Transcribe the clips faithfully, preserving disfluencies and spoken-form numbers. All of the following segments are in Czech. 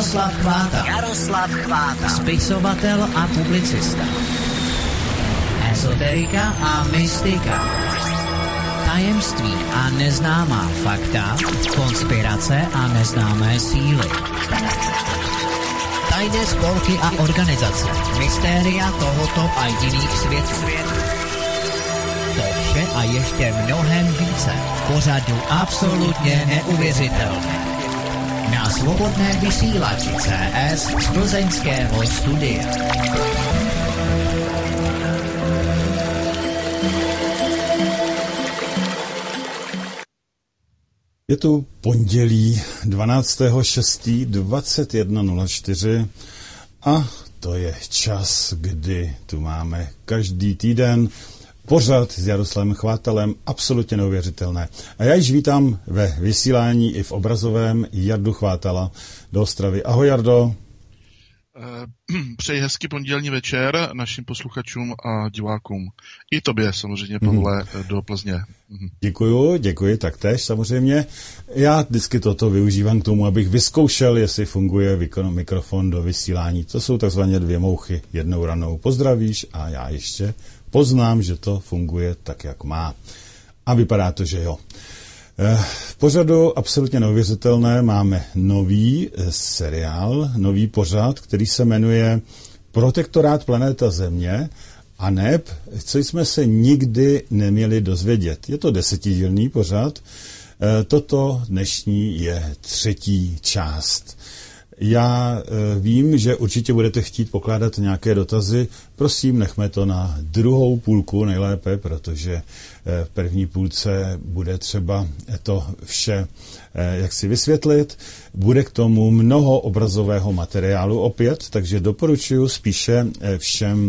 Jaroslav Chváta. Jaroslav Chváta. Spisovatel a publicista. Ezoterika a mystika. Tajemství a neznámá fakta. Konspirace a neznámé síly. Tajné spolky a organizace. Mystéria tohoto a jiných světů. To vše a ještě mnohem více. Pořadu absolutně neuvěřitelné. Na svobodné vysílači C S z plzeňského studia. Je tu pondělí dvanáctého šestého dvacet jedna nula čtyři a to je čas, kdy tu máme každý týden pořad s Jaroslavem Chvátalem, absolutně neuvěřitelné. A já již vítám ve vysílání i v obrazovém Jardu Chvátala do Ostravy. Ahoj, Jardo. Přeji hezký pondělní večer našim posluchačům a divákům. I tobě samozřejmě, Pavle, mm. do Plzně. Mm. Děkuju, děkuji, taktéž samozřejmě. Já vždycky toto využívám k tomu, abych vyzkoušel, jestli funguje mikrofon do vysílání. To jsou takzvaně dvě mouchy, jednou ranou pozdravíš a já ještě poznám, že to funguje tak, jak má. A vypadá to, že jo. V pořadu absolutně neuvěřitelné máme nový seriál, nový pořad, který se jmenuje Protektorát planeta Země a neb, co jsme se nikdy neměli dozvědět. Je to desetidílný pořad, toto dnešní je třetí část. Já vím, že určitě budete chtít pokládat nějaké dotazy. Prosím, nechme to na druhou půlku nejlépe, protože v první půlce bude třeba to vše jak si vysvětlit. Bude k tomu mnoho obrazového materiálu opět, takže doporučuji spíše všem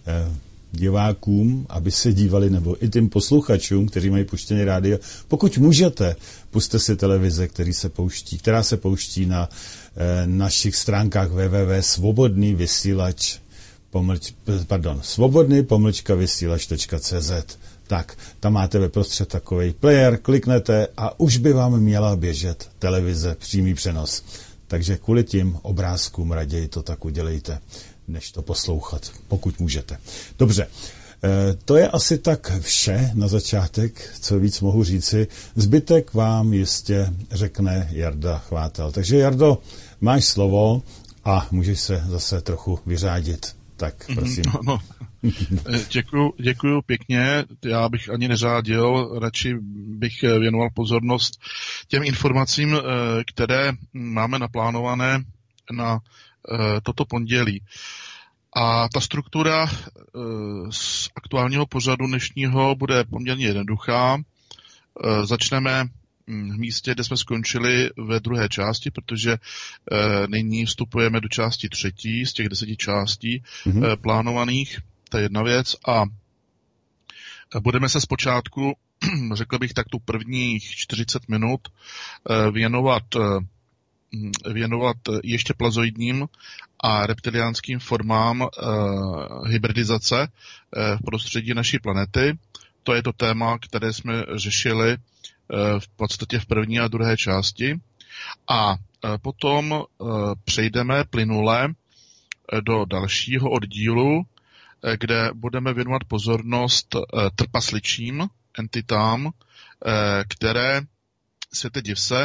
divákům, aby se dívali, nebo i tím posluchačům, kteří mají puštěné rádio. Pokud můžete, puste si televize, který se pouští, která se pouští na eh, našich stránkách w w w tečka svobodný vysílač pomlč, pardon, svobodný pomlčka vysílač tečka c z. Tak, tam máte ve prostřed takovej player, kliknete a už by vám měla běžet televize, přímý přenos. Takže kvůli tím obrázkům raději to tak udělejte, než to poslouchat, pokud můžete. Dobře, to je asi tak vše na začátek, co víc mohu říci. Zbytek vám jistě řekne Jarda Chvátal. Takže Jardo, máš slovo a můžeš se zase trochu vyřádit. Tak, prosím. No, no. Děkuju, děkuju pěkně. Já bych ani neřádil, radši bych věnoval pozornost těm informacím, které máme naplánované na toto pondělí. A ta struktura z aktuálního pořadu dnešního bude poměrně jednoduchá. Začneme v místě, kde jsme skončili ve druhé části, protože nyní vstupujeme do části třetí z těch deseti částí mm-hmm. plánovaných. To je jedna věc. A budeme se zpočátku, řekl bych tak tu prvních čtyřicet minut, věnovat věnovat ještě plazoidním a reptiliánským formám e, hybridizace e, v prostředí naší planety. To je to téma, které jsme řešili e, v podstatě v první a druhé části. A e, potom e, přejdeme plynule e, do dalšího oddílu, e, kde budeme věnovat pozornost e, trpasličím entitám, e, které, světe div se,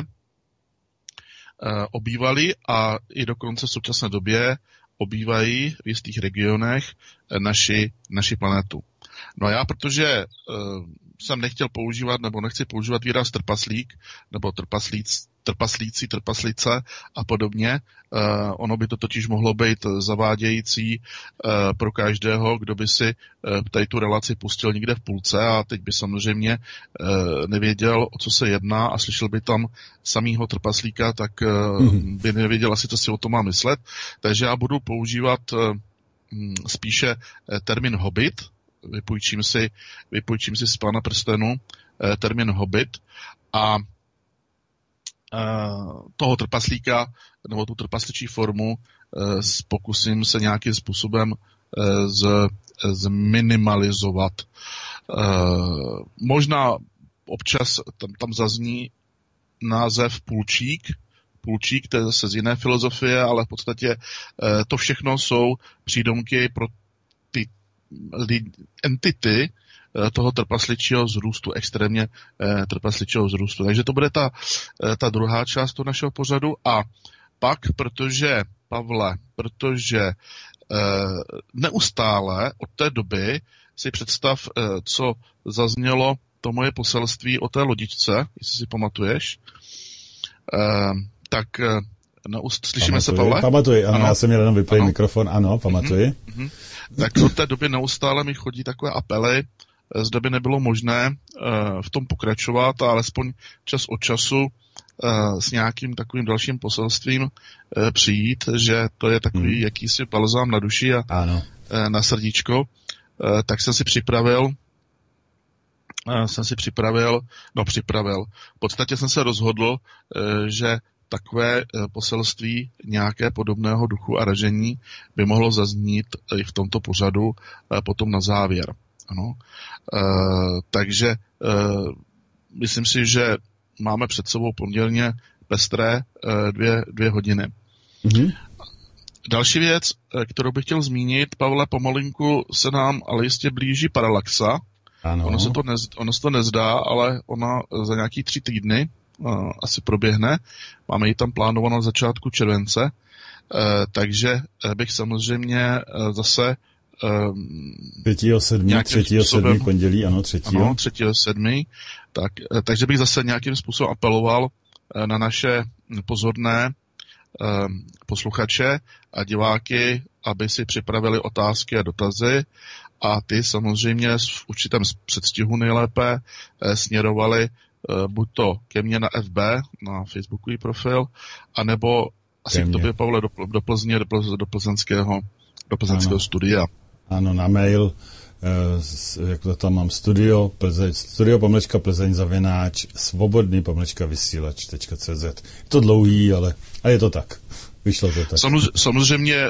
obývali a i dokonce v současné době obývají v jistých regionech naši, naši planetu. No a já, protože uh, jsem nechtěl používat, nebo nechci používat výraz trpaslík, nebo trpaslíc, trpaslíci, trpaslice a podobně, uh, ono by to totiž mohlo být zavádějící uh, pro každého, kdo by si uh, tady tu relaci pustil někde v půlce a teď by samozřejmě uh, nevěděl, o co se jedná a slyšel by tam samýho trpaslíka, tak uh, mm-hmm. by nevěděl asi, co si o tom má myslet. Takže já budu používat uh, spíše uh, termín hobbit, vypůjčím si, vypůjčím si z Pána prstenů uh, termín hobbit a toho trpaslíka nebo tu trpasličí formu pokusím se nějakým způsobem z, zminimalizovat. Možná občas tam, tam zazní název půlčík, Půlčík, to je zase z jiné filozofie, ale v podstatě to všechno jsou přídomky pro ty entity toho trpasličího vzrůstu, extrémně trpasličího vzrůstu. Takže to bude ta, ta druhá část toho našeho pořadu. A pak, protože, Pavle, protože neustále od té doby si představ, co zaznělo to moje poselství o té lodičce, jestli si pamatuješ, tak neust... slyšíme pamatuji, se, Pavle? Pamatuji, ano, ano, já jsem měl jenom vyplý mikrofon, ano, pamatuji. Mm-hmm. Tak od té doby neustále mi chodí takové apely, zda by nebylo možné uh, v tom pokračovat a alespoň čas od času uh, s nějakým takovým dalším poselstvím uh, přijít, že to je takový hmm. jakýsi balzám na duši a ano. Uh, na srdíčko. Uh, tak jsem si připravil uh, jsem si připravil, no připravil. V podstatě jsem se rozhodl, uh, že takové poselství nějaké podobného duchu a ražení by mohlo zaznít i v tomto pořadu potom na závěr. Ano. E, takže e, myslím si, že máme před sebou poměrně pestré e, dvě, dvě hodiny. Mm-hmm. Další věc, kterou bych chtěl zmínit, Pavle, pomalinku se nám ale jistě blíží paralaxa. Ano. Ono se to, nez, ono se to nezdá, ale ona za nějaký tři týdny uh, asi proběhne. Máme ji tam plánovanou na začátku července, uh, takže bych samozřejmě uh, zase třetího sedmého třetího sedmého pondělí, ano, třetího Ano, třetího sedmého Tak, uh, takže bych zase nějakým způsobem apeloval uh, na naše pozorné uh, posluchače a diváky, aby si připravili otázky a dotazy a ty samozřejmě v určitém předstihu nejlépe eh, směrovali eh, buď to ke mně na F B, na facebookový profil, anebo asi k tobě, Pavle, do, do Plzně, do, do plzeňského, do plzeňského studia. Ano, na mail, eh, jak to tam mám, studio, Plzeň, studio pomlčka Plzeň zavináč, svobodný pomlčka vysílač tečka cé zet. Je to dlouhý, ale a je to tak. Vyšlo to tak. Samozřejmě, samozřejmě eh,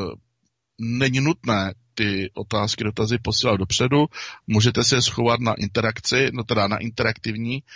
není nutné ty otázky, dotazy posílat dopředu. Můžete si je schovat na interakci, no teda na interaktivní e,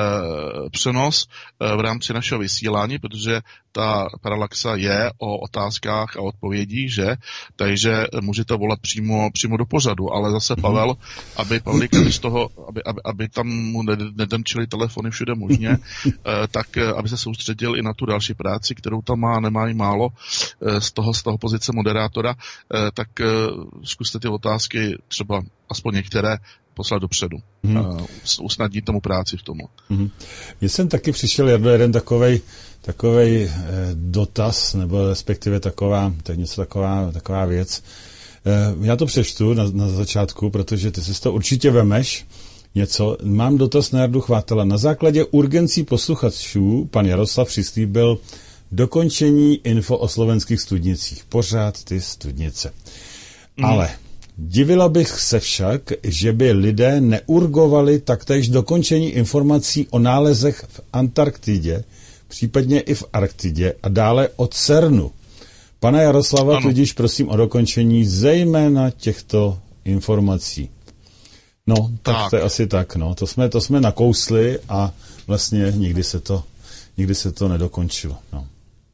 přenos e, v rámci našeho vysílání, protože ta paralaxa je o otázkách a odpovědích, že? Takže můžete volat přímo, přímo do pořadu, ale zase Pavel, aby Pavlík, aby z toho, aby, aby, aby tam mu nedemčili telefony všude možně, e, tak aby se soustředil i na tu další práci, kterou tam má, nemá jí málo e, z toho, z toho pozice moderátora, e, tak e, zkuste ty otázky, třeba aspoň některé, poslat dopředu. Hmm. Uh, usnadnit tomu práci v tomu. Hmm. Já jsem taky přišel jeden takovej, takovej eh, dotaz, nebo respektive taková, tak něco taková, taková věc. Eh, já to přečtu na, na začátku, protože ty si to určitě vemeš něco. Mám dotaz na Jardu Chvátala. Na základě urgencí posluchačů pan Jaroslav přislíbil dokončení info o slovenských studnicích. Pořád ty studnice. Mm. Ale divila bych se však, že by lidé neurgovali taktéž dokončení informací o nálezech v Antarktidě, případně i v Arktidě a dále o CERNu. Pana Jaroslava ano. Tudíž prosím o dokončení zejména těchto informací. No, tak, tak to je asi tak, no. To jsme, to jsme nakousli a vlastně nikdy se to, nikdy se to nedokončilo, no.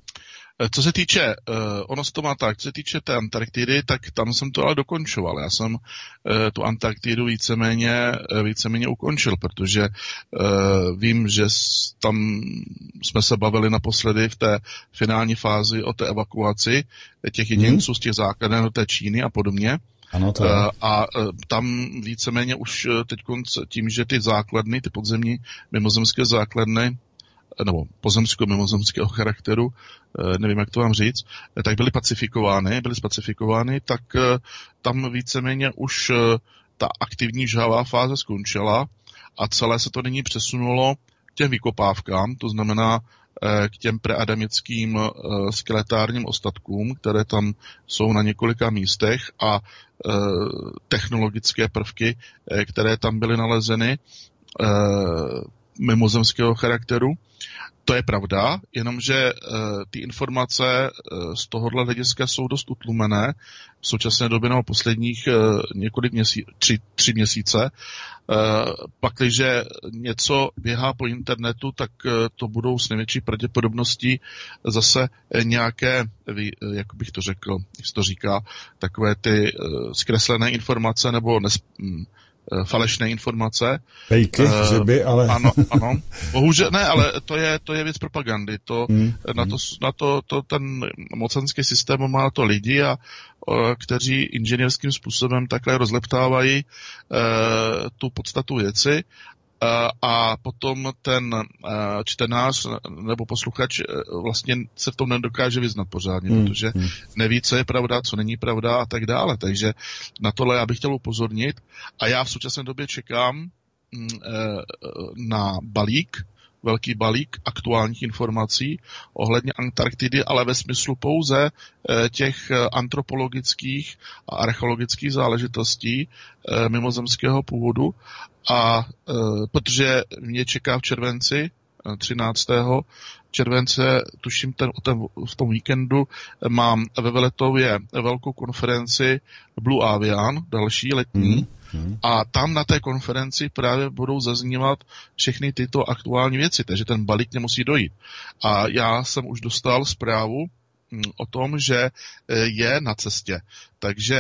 Co se týče, uh, ono se to má tak, co se týče té Antarktidy, tak tam jsem to ale dokončoval. Já jsem uh, tu Antarktidu víceméně, uh, víceméně ukončil, protože uh, vím, že tam jsme se bavili naposledy v té finální fázi o té evakuaci těch jedinců hmm. z těch základen do té Číny a podobně. Ano, to je. Uh, a uh, tam víceméně už teď tím, že ty základny, ty podzemní mimozemské základny, nebo pozemsko-mimozemského charakteru, nevím, jak to vám říct, tak byly pacifikovány, byly spacifikovány, tak tam víceméně už ta aktivní žhavá fáze skončila a celé se to nyní přesunulo k těm vykopávkám, to znamená k těm preadamickým skeletárním ostatkům, které tam jsou na několika místech a technologické prvky, které tam byly nalezeny, mimozemského charakteru. To je pravda, jenomže uh, ty informace uh, z tohohle hlediska jsou dost utlumené v současné době nebo posledních uh, několik měsíců, tři, tři měsíce. Uh, pakliže něco běhá po internetu, tak uh, to budou s největší pravděpodobností zase nějaké, jak bych to řekl, jak se to říká, takové ty uh, zkreslené informace nebo nes, um, falešné informace. Fejky, uh, že by, ale... Ano, ano. Bohužel, ne, ale to je, to je věc propagandy. To, hmm. Na, to, na to, to ten mocenský systém má to lidi, a, a, kteří inženýrským způsobem takhle rozleptávají uh, tu podstatu věci. A potom ten čtenář nebo posluchač vlastně se v tom nedokáže vyznat pořádně, hmm. protože neví, co je pravda, co není pravda a tak dále. Takže na tohle já bych chtěl upozornit. A já v současné době čekám na balík, velký balík aktuálních informací ohledně Antarktidy, ale ve smyslu pouze těch antropologických a archeologických záležitostí mimozemského původu. A protože mě čeká v červenci, třináctého července, tuším ten, ten, v tom víkendu, mám ve Veletově velkou konferenci Blue Avian, další letní, hmm. Hmm. A tam na té konferenci právě budou zaznívat všechny tyto aktuální věci, takže ten balík nemusí dojít. A já jsem už dostal zprávu o tom, že je na cestě. Takže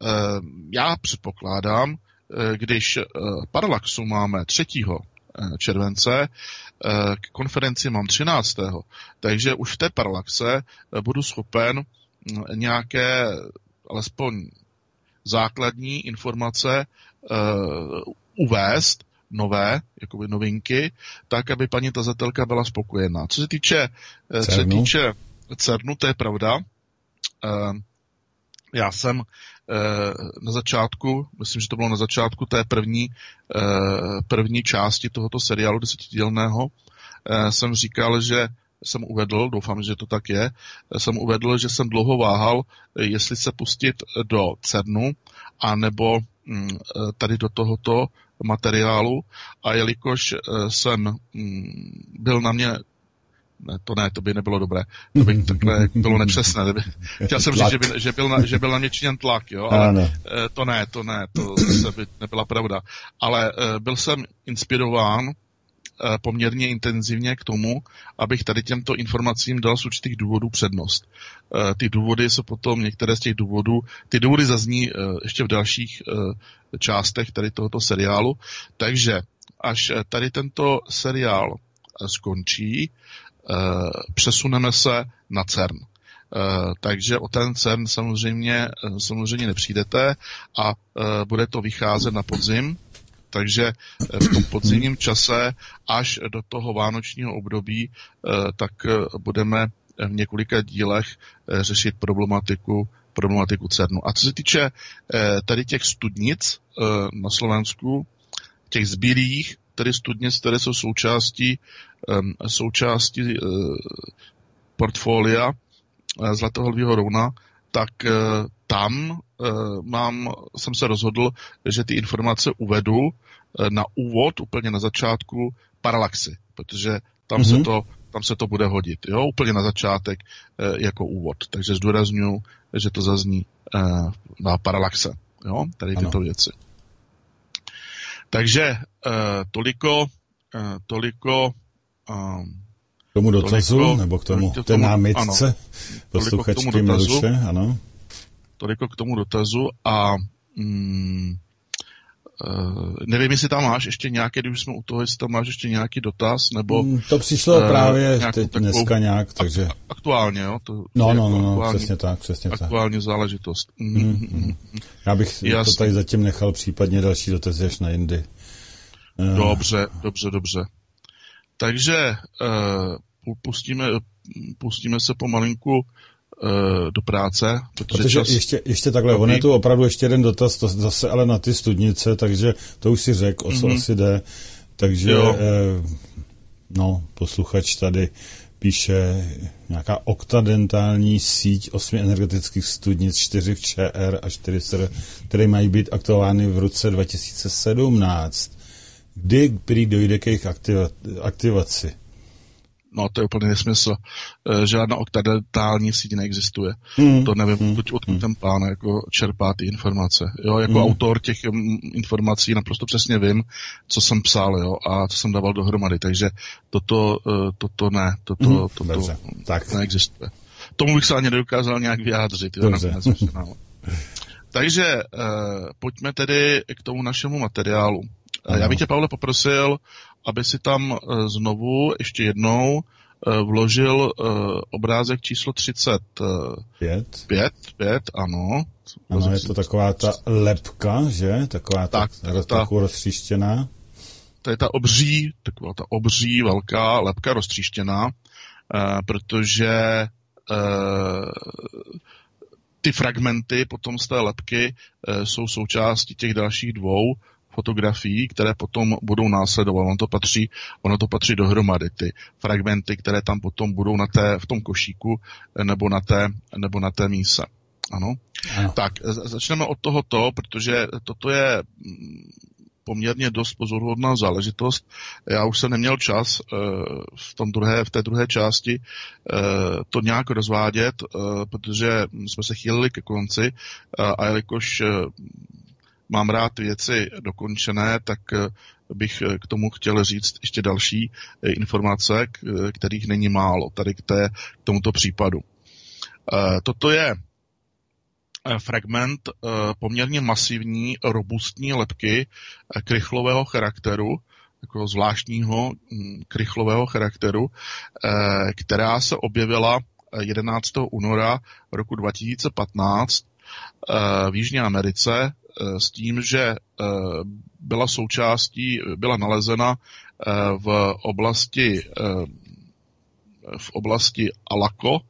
já předpokládám, když Parallaxu máme třetího července, k konferenci mám třináctého Takže už v té Parallaxe budu schopen nějaké alespoň základní informace uh, uvést, nové, jakoby novinky, tak, aby paní tazatelka byla spokojená. Co se týče CERNu, co se týče CERNu, to je pravda. Uh, já jsem uh, na začátku, myslím, že to bylo na začátku té první, uh, první části tohoto seriálu desetidílného, uh, jsem říkal, že jsem uvedl, doufám, že to tak je, jsem uvedl, že jsem dlouho váhal, jestli se pustit do CERNu, anebo tady do tohoto materiálu, a jelikož jsem byl na mě, ne, to ne, to by nebylo dobré, to by takhle bylo nepřesné, by, chtěl jsem říct, že, by, že, byl na, že byl na mě činěn tlak, jo, ale ano. to ne, to ne, to zase by nebyla pravda, ale byl jsem inspirován poměrně intenzivně k tomu, abych tady těmto informacím dal z určitých důvodů přednost. Ty důvody jsou potom, některé z těch důvodů, ty důvody zazní ještě v dalších částech tady tohoto seriálu, takže až tady tento seriál skončí, přesuneme se na CERN. Takže o ten CERN samozřejmě, samozřejmě nepřijdete a bude to vycházet na podzim. Takže v tom podzimním čase až do toho vánočního období tak budeme v několika dílech řešit problematiku, problematiku CERNu. A co se týče tady těch studnic na Slovensku, těch zbylých, tedy studnic, které jsou součástí, součástí portfolia Zlatohlvýho rouna, tak tam mám, jsem se rozhodl, že ty informace uvedu na úvod, úplně na začátku Parallaxy, protože tam, mm-hmm. se, to, tam se to bude hodit, jo, úplně na začátek jako úvod. Takže zdůrazňuji, že to zazní na Parallaxe, jo, tady tyto ano. věci. Takže toliko, toliko k tomu dotazu, toliko, nebo k tomu, k tomu té námitce posluchačky Miluše, ano. Toliko k tomu dotazu a mm, uh, nevím, jestli tam máš ještě nějaký, když jsme u toho, jestli tam máš ještě nějaký dotaz, nebo... Mm, to přišlo uh, právě teď dneska nějak, takže... Ak- aktuálně, jo? To no, no, no, no, aktuální, přesně tak, přesně tak. Aktuální záležitost. Mm, mm, mm. Já bych Jasný. to tady zatím nechal, případně další dotazy až na jindy. Uh. Dobře, dobře, dobře. Takže uh, pustíme, pustíme se pomalinku do práce. Protože, protože čas... ještě, ještě takhle, on je tu opravdu ještě jeden dotaz, to zase ale na ty studnice, takže to už si řekl, o co mm-hmm. asi jde. Takže, eh, no, posluchač tady píše nějaká oktadentální síť osmi energetických studnic, čtyři v ČR a čtyři S R, které mají být aktuovány v roce dva tisíce sedmnáct. kdy prý dojde k jejich aktiva, aktivaci? No, to je úplně nesmysl. Žádná oktadentální síť neexistuje. Hmm. To nevím, hmm. odkud hmm. ten pán jako čerpá ty informace. Jo, jako hmm. autor těch informací naprosto přesně vím, co jsem psal, jo, a co jsem dával dohromady. Takže toto, toto ne, toto, hmm. toto Dobře. Tak. neexistuje. Tomu bych se ani nedokázal nějak vyjádřit. Jo, Takže eh, pojďme tedy k tomu našemu materiálu. Eh, já bych tě, Pavle, poprosil, aby si tam eh, znovu ještě jednou eh, vložil eh, obrázek číslo třicet pět. Pět, pět, ano. Ano, je to taková ta lepka, že? Taková tak, ta, ta, ta roztříštěná. To je ta obří, taková ta obří, velká lepka roztříštěná, eh, protože eh, ty fragmenty potom z té lepky e, jsou součástí těch dalších dvou fotografií, které potom budou následovat. Ono to patří, ono to patří dohromady, ty fragmenty, které tam potom budou na té, v tom košíku nebo na té, nebo na té míse. Ano? ano. Tak, začneme od tohoto, protože toto je poměrně dost pozoruhodná záležitost. Já už jsem neměl čas uh, v, tom druhé, v té druhé části uh, to nějak rozvádět, uh, protože jsme se chýlili ke konci uh, a jelikož uh, mám rád věci dokončené, tak uh, bych k tomu chtěl říct ještě další uh, informace, k, uh, kterých není málo tady k, té, k tomuto případu. Uh, toto je fragment uh, poměrně masivní, robustní lepky uh, krychlového charakteru, takového zvláštního um, krychlového charakteru, uh, která se objevila jedenáctého února roku dva tisíce patnáct uh, v Jižní Americe uh, s tím, že uh, byla součástí, byla nalezena uh, v oblasti uh, v oblasti Alaco uh,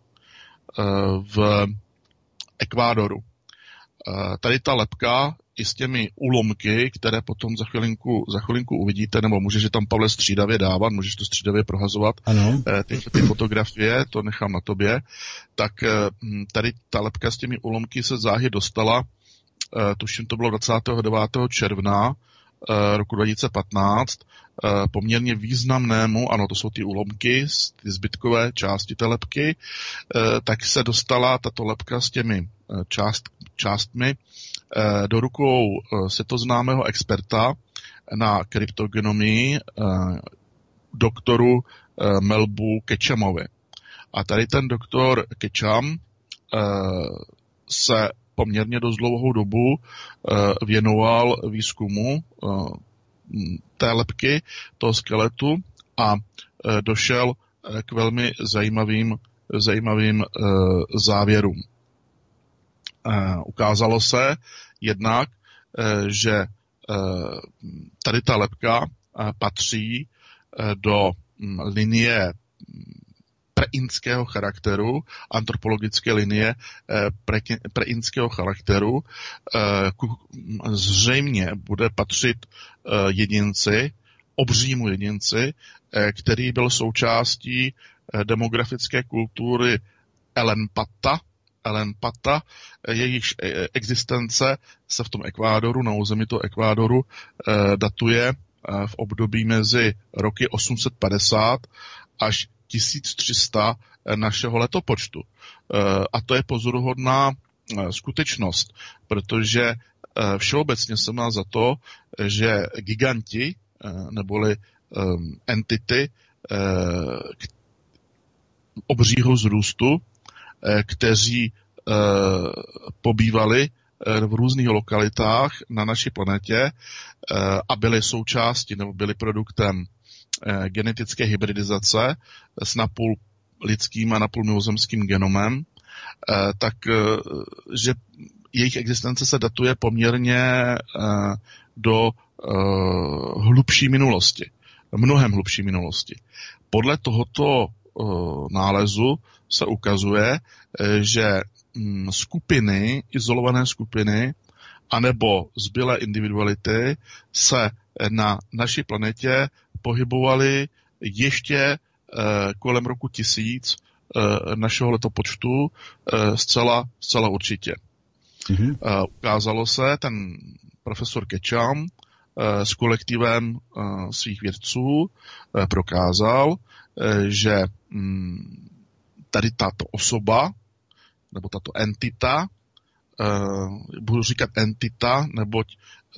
v Ekvádoru. Tady ta lepka i s těmi úlomky, které potom za chvilinku, za chvilinku uvidíte, nebo můžeš tam, Pavle, střídavě dávat, můžeš to střídavě prohazovat, ano. Ty, ty fotografie, to nechám na tobě, tak tady ta lepka s těmi úlomky se záhy dostala, tuším to bylo dvacátého devátého června roku dva tisíce patnáct, poměrně významnému, ano, to jsou ty úlomky, ty zbytkové části té lepky, tak se dostala tato lepka s těmi část, částmi do rukou světoznámého experta na kryptogenomii doktoru Melbu Ketchamovi. A tady ten doktor Ketcham se poměrně dost dlouhou dobu věnoval výzkumu té lepky, toho skeletu a došel k velmi zajímavým, zajímavým závěrům. Ukázalo se jednak, že tady ta lepka patří do linie preinského charakteru, antropologické linie pre, preinského charakteru. Zřejmě bude patřit jedinci, obřímu jedinci, který byl součástí demografické kultury Elenpata. Elenpata, jejichž existence se v tom Ekvádoru, na území toho Ekvádoru, datuje v období mezi roky osm set padesát až tisíc tři sta našeho letopočtu. A to je pozoruhodná skutečnost, protože všeobecně se má za to, že giganti, neboli entity obřího vzrůstu, kteří pobývali v různých lokalitách na naší planetě a byli součástí nebo byli produktem genetické hybridizace s napůl lidským a napůl mimozemským genomem, tak že jejich existence se datuje poměrně do hlubší minulosti, mnohem hlubší minulosti. Podle tohoto nálezu se ukazuje, že skupiny, izolované skupiny, anebo zbylé individuality se na naší planetě pohybovaly ještě kolem roku tisíc našeho letopočtu zcela, zcela určitě. Mm-hmm. Ukázalo se, ten profesor Ketcham s kolektivem svých vědců prokázal, že tady tato osoba, nebo tato entita, budu říkat entita, neboť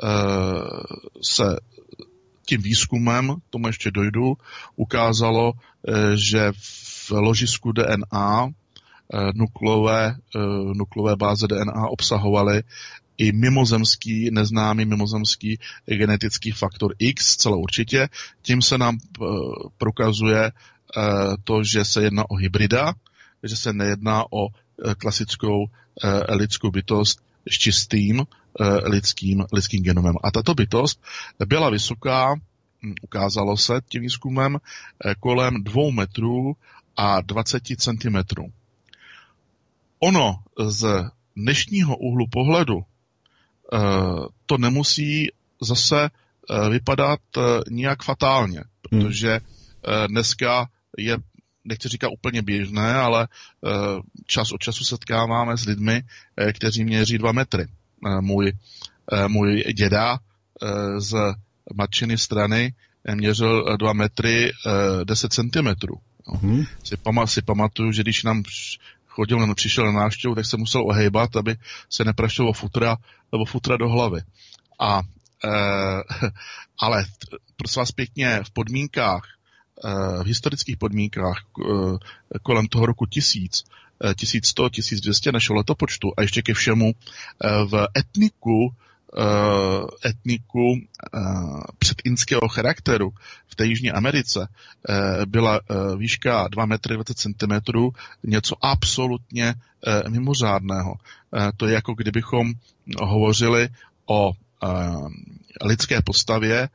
se tím výzkumem, k tomu ještě dojdu, ukázalo, že v ložisku D N A nukleové, nukleové báze D N A obsahovaly i mimozemský, neznámý mimozemský genetický faktor X, celé určitě. Tím se nám prokazuje to, že se jedná o hybrida, že se nejedná o klasickou lidskou bytost s čistým lidským, lidským genomem. A tato bytost byla vysoká, ukázalo se tím výzkumem, kolem dvou metrů a dvacet centimetrů. Ono z dnešního úhlu pohledu to nemusí zase vypadat nijak fatálně, protože dneska je, nechci říkat úplně běžné, ale čas od času setkáváme s lidmi, kteří měří dva metry. Můj, můj děda z matčiny strany měřil dva metry deset centimetrů. Mm-hmm. Si, pama, si pamatuju, že když nám chodil, přišel na návštěvu, tak se musel ohejbat, aby se neprašilo futra, nebo futra do hlavy. A, e, ale prosím vás pěkně, v podmínkách, e, v historických podmínkách e, kolem toho roku tisíc, tisíc sto, tisíc dvě stě našeho letopočtu a ještě ke všemu v etniku, etniku předinského charakteru v té Jižní Americe byla výška dva metry dvacet centimetrů něco absolutně mimořádného. To je jako kdybychom hovořili o lidské postavě,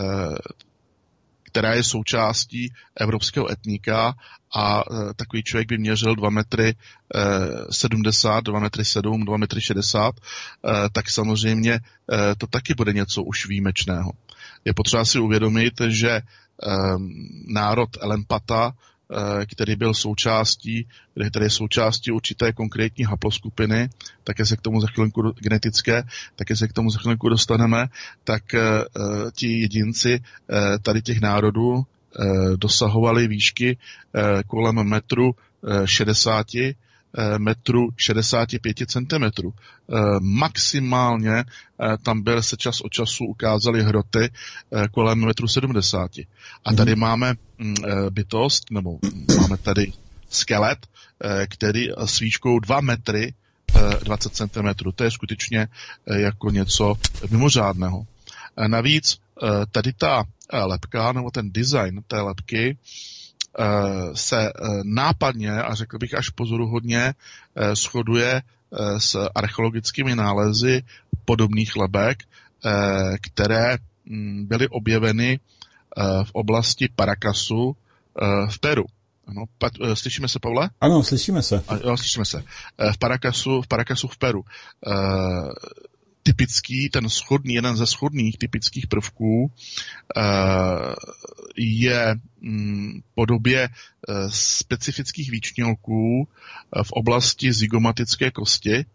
která je součástí evropského etnika a e, takový člověk by měřil dva metry sedmdesát, dva metry sedm, dva metry šedesát, e, tak samozřejmě e, to taky bude něco už výjimečného. Je potřeba si uvědomit, že e, národ Elempata, e, který byl součástí, který je součástí určité konkrétní haploskupiny, také se k tomu za chvilku genetické, také se k tomu za chvilku dostaneme, tak e, ti jedinci e, tady těch národů e, dosahovali výšky e, kolem metru e, šedesáti, e, metru šedesát pět centimetrů. E, maximálně e, tam byl se čas od času ukázaly hroty e, kolem metru sedmdesáti. A tady mm. máme m, e, bytost, nebo máme tady skelet, e, který s výškou dva metry dvacet centimetrů. To je skutečně jako něco mimořádného. Navíc tady ta lebka, nebo ten design té lebky se nápadně, a řekl bych až pozoruhodně, shoduje s archeologickými nálezy podobných lebek, které byly objeveny v oblasti Paracasu v Peru. Ano, pa, slyšíme se, Pavle? Ano, slyšíme se. A, jo, slyšíme se. V Paracasu, v Paracasu v Peru. E, typický, ten shodný, jeden ze shodných typických prvků e, je m, podobě e, specifických výčnělků v oblasti zygomatické kosti, e,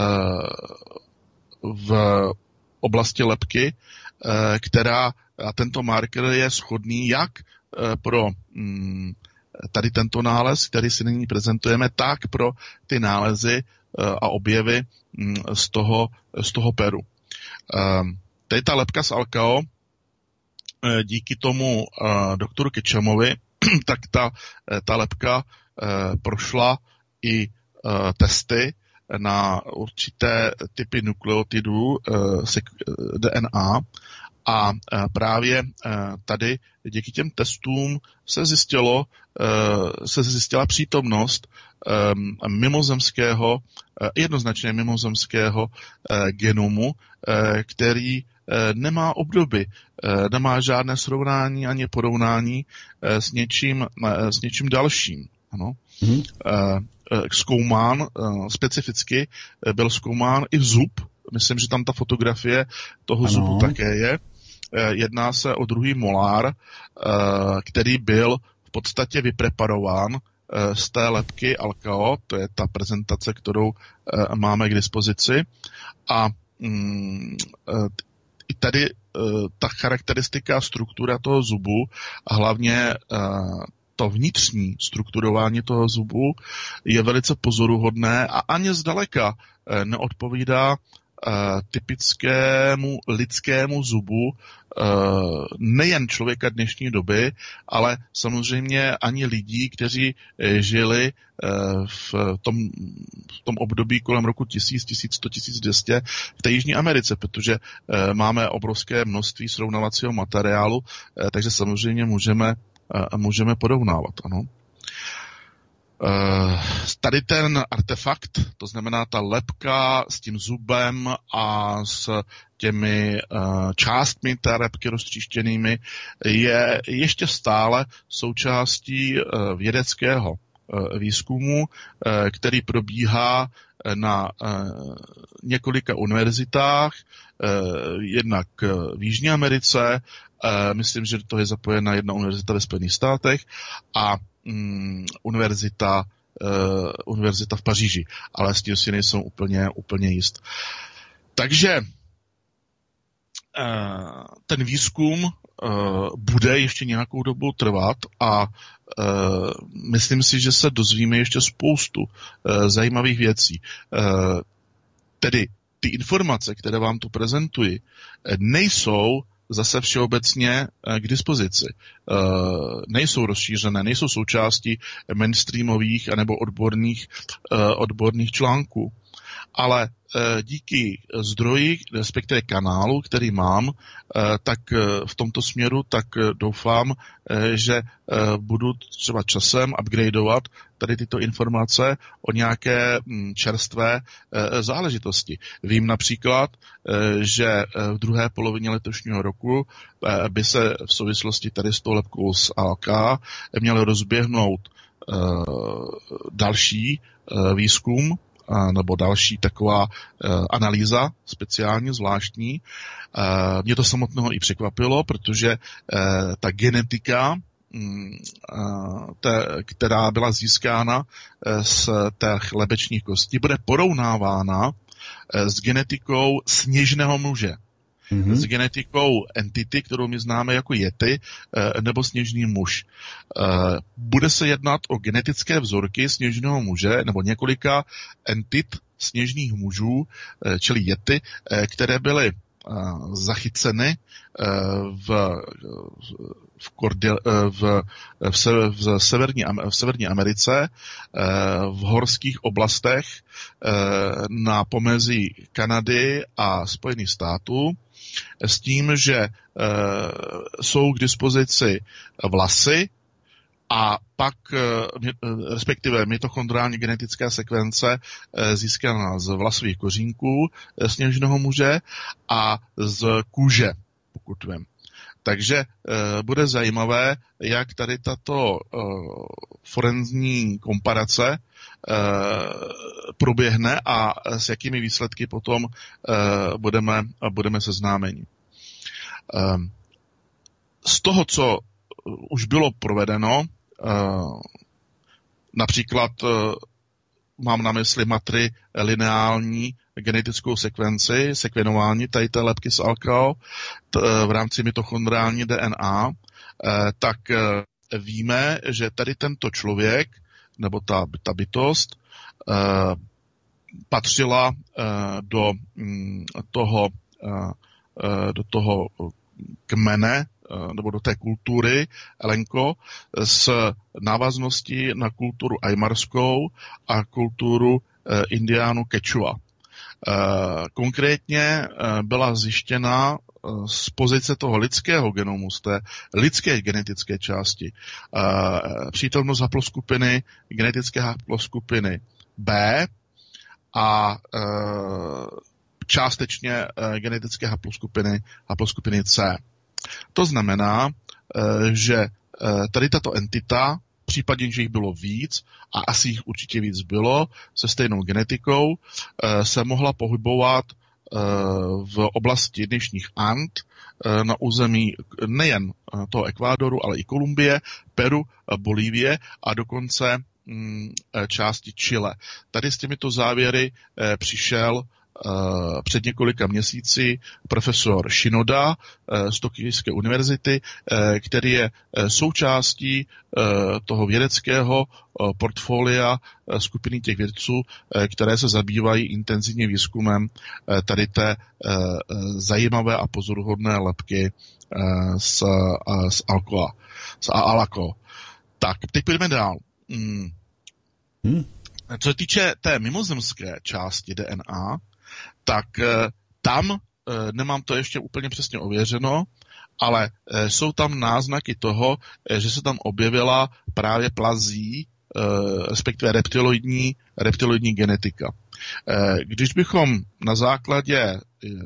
v oblasti lebky, e, která, a tento marker je shodný jak e, pro m, tady tento nález, který si nyní prezentujeme, tak pro ty nálezy a objevy z toho, z toho Peru. Tady ta lebka z Alcao, díky tomu doktoru Ketchumovi, tak ta, ta lebka prošla i testy na určité typy nukleotidů D N A. A právě tady díky těm testům se zjistilo, se zjistila přítomnost mimozemského, jednoznačně mimozemského genomu, který nemá obdoby, nemá žádné srovnání ani porovnání s něčím, s něčím dalším. Ano. Mm-hmm. Zkoumán, specificky byl zkoumán i zub. Myslím, že tam ta fotografie toho ano. zubu také je. Jedná se o druhý molár, který byl v podstatě vypreparován z té lebky Alcao, to je ta prezentace, kterou máme k dispozici. A i tady ta charakteristika, struktura toho zubu a hlavně to vnitřní strukturování toho zubu je velice pozoruhodné a ani zdaleka neodpovídá typickému lidskému zubu nejen člověka dnešní doby, ale samozřejmě ani lidí, kteří žili v tom, v tom období kolem roku tisíc, tisíc sto, tisíc dvě stě v té Jižní Americe, protože máme obrovské množství srovnávacího materiálu, takže samozřejmě můžeme, můžeme porovnávat. Ano. Tady ten artefakt, to znamená ta lebka s tím zubem a s těmi částmi té lebky roztříštěnými, je ještě stále součástí vědeckého výzkumu, který probíhá na několika univerzitách, jednak v Jižní Americe, myslím, že to je zapojena jedna univerzita ve Spojených státech a um, univerzita, uh, univerzita v Paříži, ale s tím si nejsou úplně, úplně jist. Takže uh, ten výzkum uh, bude ještě nějakou dobu trvat a uh, myslím si, že se dozvíme ještě spoustu uh, zajímavých věcí. Uh, tedy ty informace, které vám tu prezentuji, nejsou zase všeobecně k dispozici. Nejsou rozšířené, nejsou součástí mainstreamových anebo odborných, odborných článků. Ale díky zdroji, respektive kanálu, který mám, tak v tomto směru, tak doufám, že budu třeba časem upgradeovat tady tyto informace o nějaké čerstvé záležitosti. Vím například, že v druhé polovině letošního roku by se v souvislosti tady s tou lebkou z A L K měl rozběhnout další výzkum, nebo další taková uh, analýza speciálně zvláštní. Uh, mě to samotného i překvapilo, protože uh, ta genetika, um, uh, te, která byla získána uh, z těch lebečních kostí, bude porovnávána uh, s genetikou sněžného muže. Mm-hmm. S genetikou entity, kterou my známe jako Yeti, nebo sněžný muž. Bude se jednat o genetické vzorky sněžného muže, nebo několika entit sněžných mužů, čili Yeti, které byly zachyceny v, v, Kordil, v, v, v, severní, v severní Americe, v horských oblastech na pomezí Kanady a Spojených států, s tím, že e, jsou k dispozici vlasy a pak, e, respektive mitochondriální genetická sekvence e, získaná z vlasových kořínků e, sněžného muže a z kůže, pokud vím. Takže e, bude zajímavé, jak tady tato e, forenzní komparace e, proběhne a s jakými výsledky potom e, budeme, budeme seznámeni. E, z toho, co už bylo provedeno, e, například e, mám na mysli matrilineální genetickou sekvenci, sekvenování tady té lebky z A L K v rámci mitochondriální D N A, tak víme, že tady tento člověk, nebo ta, ta bytost, patřila do toho, do toho kmene, nebo do té kultury Elenko s návazností na kulturu ajmarskou a kulturu indiánů Quechua. Konkrétně byla zjištěna z pozice toho lidského genomu, z té lidské genetické části, přítomnost haploskupiny, genetické haploskupiny B a částečně genetické haploskupiny, haploskupiny C. To znamená, že tady tato entita, případně, že jich bylo víc, a asi jich určitě víc bylo, se stejnou genetikou, se mohla pohybovat v oblasti dnešních And na území nejen toho Ekvádoru, ale i Kolumbie, Peru, Bolívie a dokonce části Chile. Tady s těmito závěry přišel před několika měsíci profesor Shinoda z Tokijské univerzity, který je součástí toho vědeckého portfolia skupiny těch vědců, které se zabývají intenzivně výzkumem tady té zajímavé a pozoruhodné lebky s, s alkoa, s alako. Tak, teď půjdeme dál. Hmm. Hmm. Co se týče té mimozemské části D N A, tak e, tam, e, nemám to ještě úplně přesně ověřeno, ale e, jsou tam náznaky toho, e, že se tam objevila právě plazí, e, respektive reptiloidní, reptiloidní genetika. E, když bychom na základě e,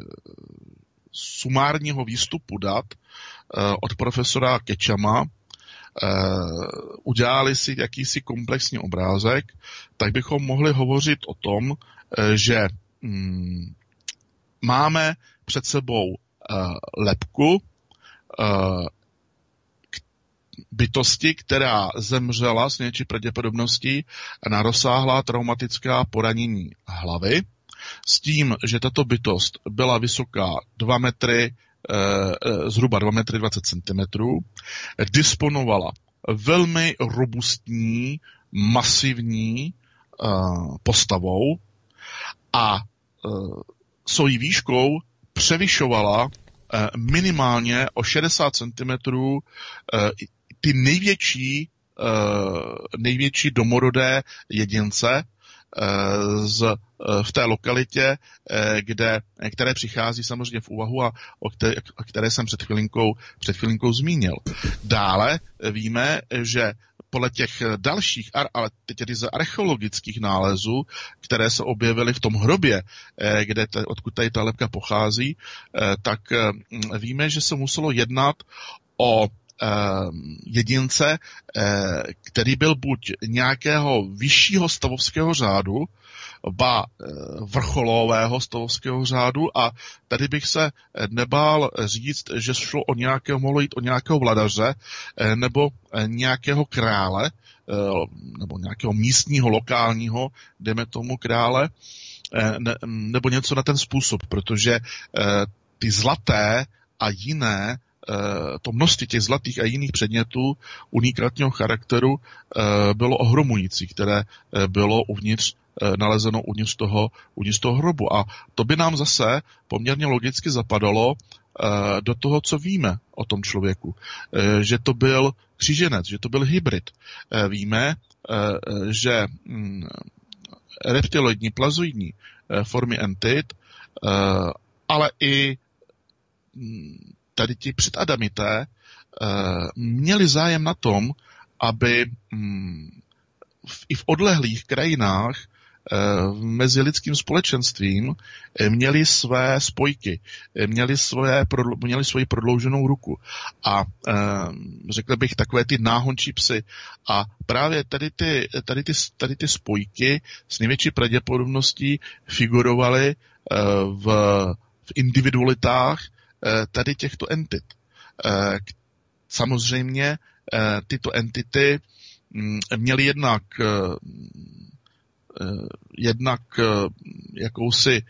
sumárního výstupu dat e, od profesora Kečama Uh, udělali si jakýsi komplexní obrázek, tak bychom mohli hovořit o tom, uh, že um, máme před sebou uh, lebku uh, k bytosti, která zemřela s něčí pravděpodobností na rozsáhlá traumatická poranění hlavy, s tím, že tato bytost byla vysoká dva metry, zhruba dva metry dvacet centimetrů, disponovala velmi robustní, masivní uh, postavou a uh, svojí výškou převyšovala uh, minimálně o šedesát centimetrů uh, ty největší, uh, největší domorodé jedince z, v té lokalitě, kde, které přichází samozřejmě v úvahu a o které, o které jsem před chvilinkou, před chvilinkou zmínil. Dále víme, že podle těch dalších, ale teď tedy z archeologických nálezů, které se objevily v tom hrobě, kde te, odkud tady ta lebka pochází, tak víme, že se muselo jednat o jedince, který byl buď nějakého vyššího stavovského řádu, ba vrcholového stavovského řádu, a tady bych se nebál říct, že šlo o nějakého, mohlo jít o nějakého vladaře nebo nějakého krále, nebo nějakého místního, lokálního, dejme tomu krále, nebo něco na ten způsob, protože ty zlaté a jiné to množství těch zlatých a jiných předmětů unikátního charakteru bylo ohromující, které bylo uvnitř nalezeno uvnitř toho, uvnitř toho hrobu. A to by nám zase poměrně logicky zapadalo do toho, co víme o tom člověku. Že to byl kříženec, že to byl hybrid. Víme, že reptiloidní, plazoidní formy entit, ale i tady ti předadamité měli zájem na tom, aby i v odlehlých krajinách mezi lidským společenstvím měli své spojky, měli, své, měli svoji prodlouženou ruku. A řekl bych takové ty náhončí psy. A právě tady ty, tady ty, tady ty spojky s největší pravděpodobností figurovaly v, v individualitách tady těchto entit. Samozřejmě tyto entity měly jednak jednak jakousi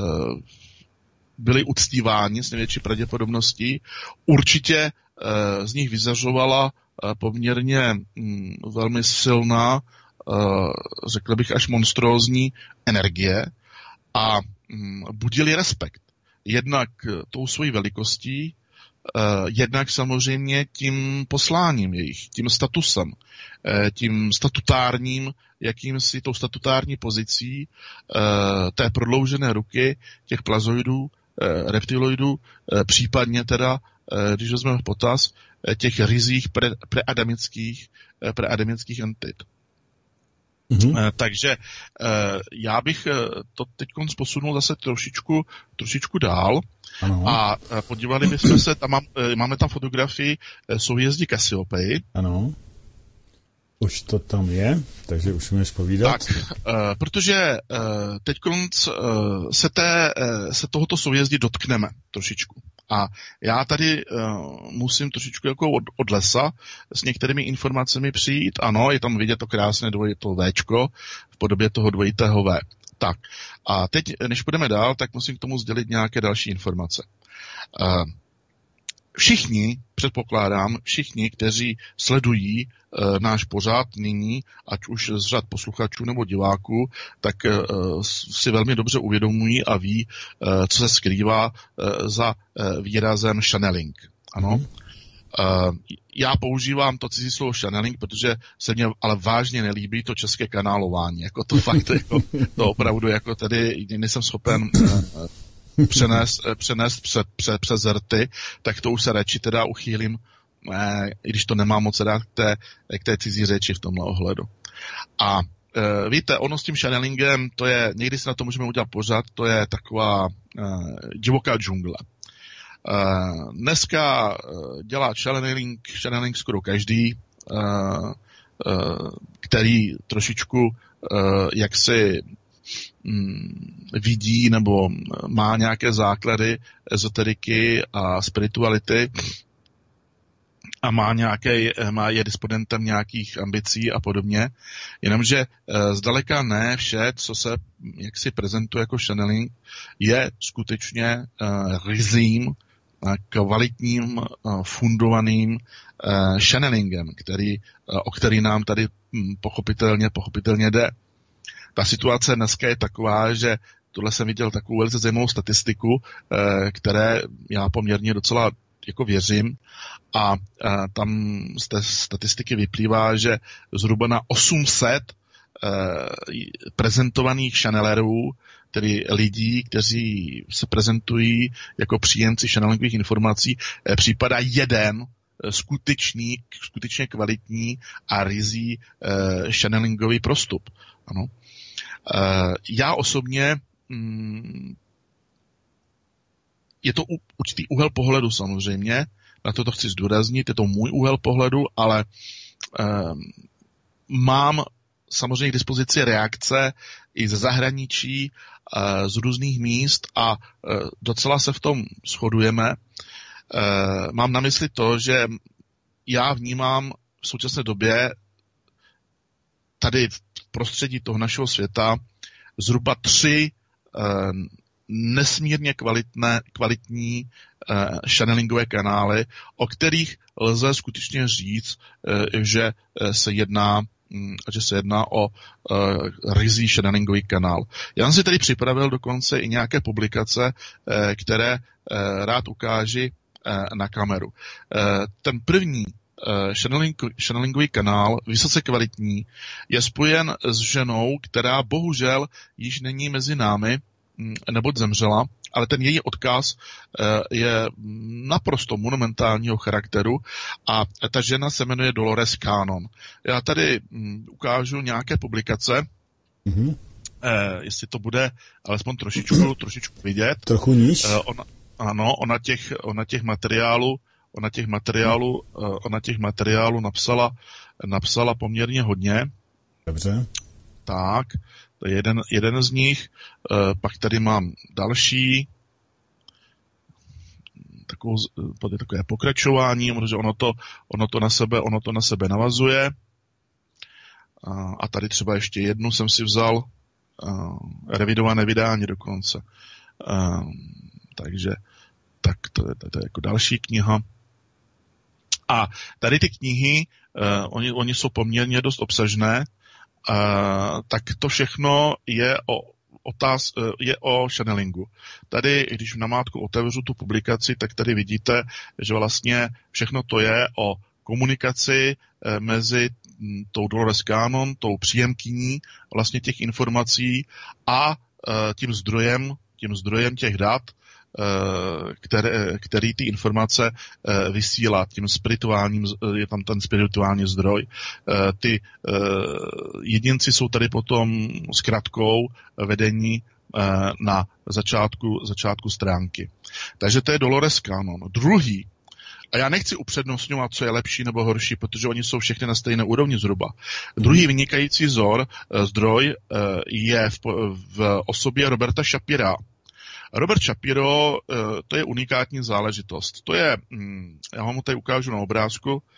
byly uctíváni s největší pravděpodobností. Určitě z nich vyzařovala poměrně velmi silná, řekl bych až monstrózní energie a budili respekt. Jednak tou svojí velikostí, jednak samozřejmě tím posláním jejich, tím statusem, tím statutárním, jakýmsi tou statutární pozicí té prodloužené ruky těch plazoidů, reptiloidů, případně teda, když vezmeme v potaz, těch ryzích pre, preadamických, preadamických entit. Mm-hmm. Takže já bych to teď posunul zase trošičku, trošičku dál. Ano. A podívali bychom se, tam mám, máme tam fotografii souhvězdí Cassiopeii. Ano. Už to tam je, takže už můžeš povídat. Tak, protože teď se, té, se tohoto souhvězdí dotkneme trošičku. A já tady uh, musím trošičku jako od, od lesa s některými informacemi přijít. Ano, je tam vidět to krásné dvojité Včko v podobě toho dvojitého V. Tak a teď, než půjdeme dál, tak musím k tomu sdělit nějaké další informace. Uh, Všichni, předpokládám, všichni, kteří sledují e, náš pořad nyní, ať už z řad posluchačů nebo diváků, tak e, si velmi dobře uvědomují a ví, e, co se skrývá e, za e, výrazem channeling. Ano. Mm. E, já používám to cizí slovo channeling, protože se mně ale vážně nelíbí to české kanálování. Jako to fakt, jako, to opravdu jako tady nejsem schopen e, přenést, přenést před, před, přes rty, tak to už se radši teda uchýlím, eh, i když to nemám moc rád k té, k té cizí řeči v tomhle ohledu. A eh, víte, ono s tím channelingem, to je, někdy si na to můžeme udělat pořád, to je taková eh, divoká džungle. Eh, dneska eh, dělá channeling, channeling skoro každý, eh, eh, který trošičku eh, jaksi vidí nebo má nějaké základy ezoteriky a spirituality a má nějaké, má je disponentem nějakých ambicí a podobně, jenomže zdaleka ne vše, co se jaksi prezentuje jako channeling, je skutečně ryzím, kvalitním, fundovaným channelingem, který, o který nám tady pochopitelně, pochopitelně jde. Ta situace dneska je taková, že tohle jsem viděl takovou velice zajímavou statistiku, které já poměrně docela jako věřím a tam z té statistiky vyplývá, že zhruba na osm set prezentovaných channelerů, tedy lidí, kteří se prezentují jako příjemci channelingových informací, připadá jeden skutečný, skutečně kvalitní a ryzí channelingový prostup. Ano. Já osobně, je to určitý úhel pohledu samozřejmě, na to to chci zdůraznit, je to můj úhel pohledu, ale mám samozřejmě k dispozici reakce i ze zahraničí, z různých míst a docela se v tom shodujeme. Mám na mysli to, že já vnímám v současné době tady v prostředí toho našeho světa zhruba tři eh, nesmírně kvalitné, kvalitní eh, channelingové kanály, o kterých lze skutečně říct, eh, že se jedná že se jedná o uh, ryzí channelingový kanál. Já jsem si tady připravil dokonce i nějaké publikace, eh, které eh, rád ukáži eh, na kameru. Eh, ten první Channeling, channelingový kanál, vysoce kvalitní, je spojen s ženou, která bohužel již není mezi námi, neboť zemřela, ale ten její odkaz je naprosto monumentálního charakteru a ta žena se jmenuje Dolores Cannon. Já tady ukážu nějaké publikace, mm-hmm. jestli to bude alespoň trošičku, trošičku vidět. Trochu níž? Ona, ano, ona těch, ona těch materiálů Ona těch materiálů, ona těch materiálů napsala, napsala poměrně hodně. Dobře. Tak, to je jeden, jeden z nich. Pak tady mám další. Takovou, takové pokračování, protože ono to, ono to na sebe, ono to na sebe navazuje. A tady třeba ještě jednu jsem si vzal. Revidované vydání dokonce. Takže tak to je, to je jako další kniha. A tady ty knihy, uh, oni, oni jsou poměrně dost obsažné, uh, tak to všechno je o, otáz, uh, je o channelingu. Tady, když v namátku otevřu tu publikaci, tak tady vidíte, že vlastně všechno to je o komunikaci uh, mezi m, tou Dolores Cannon, tou příjemkyní vlastně těch informací a uh, tím zdrojem, tím zdrojem těch dat, Které, který ty informace vysílá tím spirituálním, je tam ten spirituální zdroj. Ty jedinci jsou tady potom zkratkou vedení na začátku, začátku stránky. Takže to je Dolores Cannon. Druhý, a já nechci upřednostňovat, co je lepší nebo horší, protože oni jsou všechny na stejné úrovni zhruba. Druhý vynikající vzor, zdroj je v, v osobě Roberta Shapira. Robert Shapiro, to je unikátní záležitost. To je, já vám ho tady ukážu na obrázku,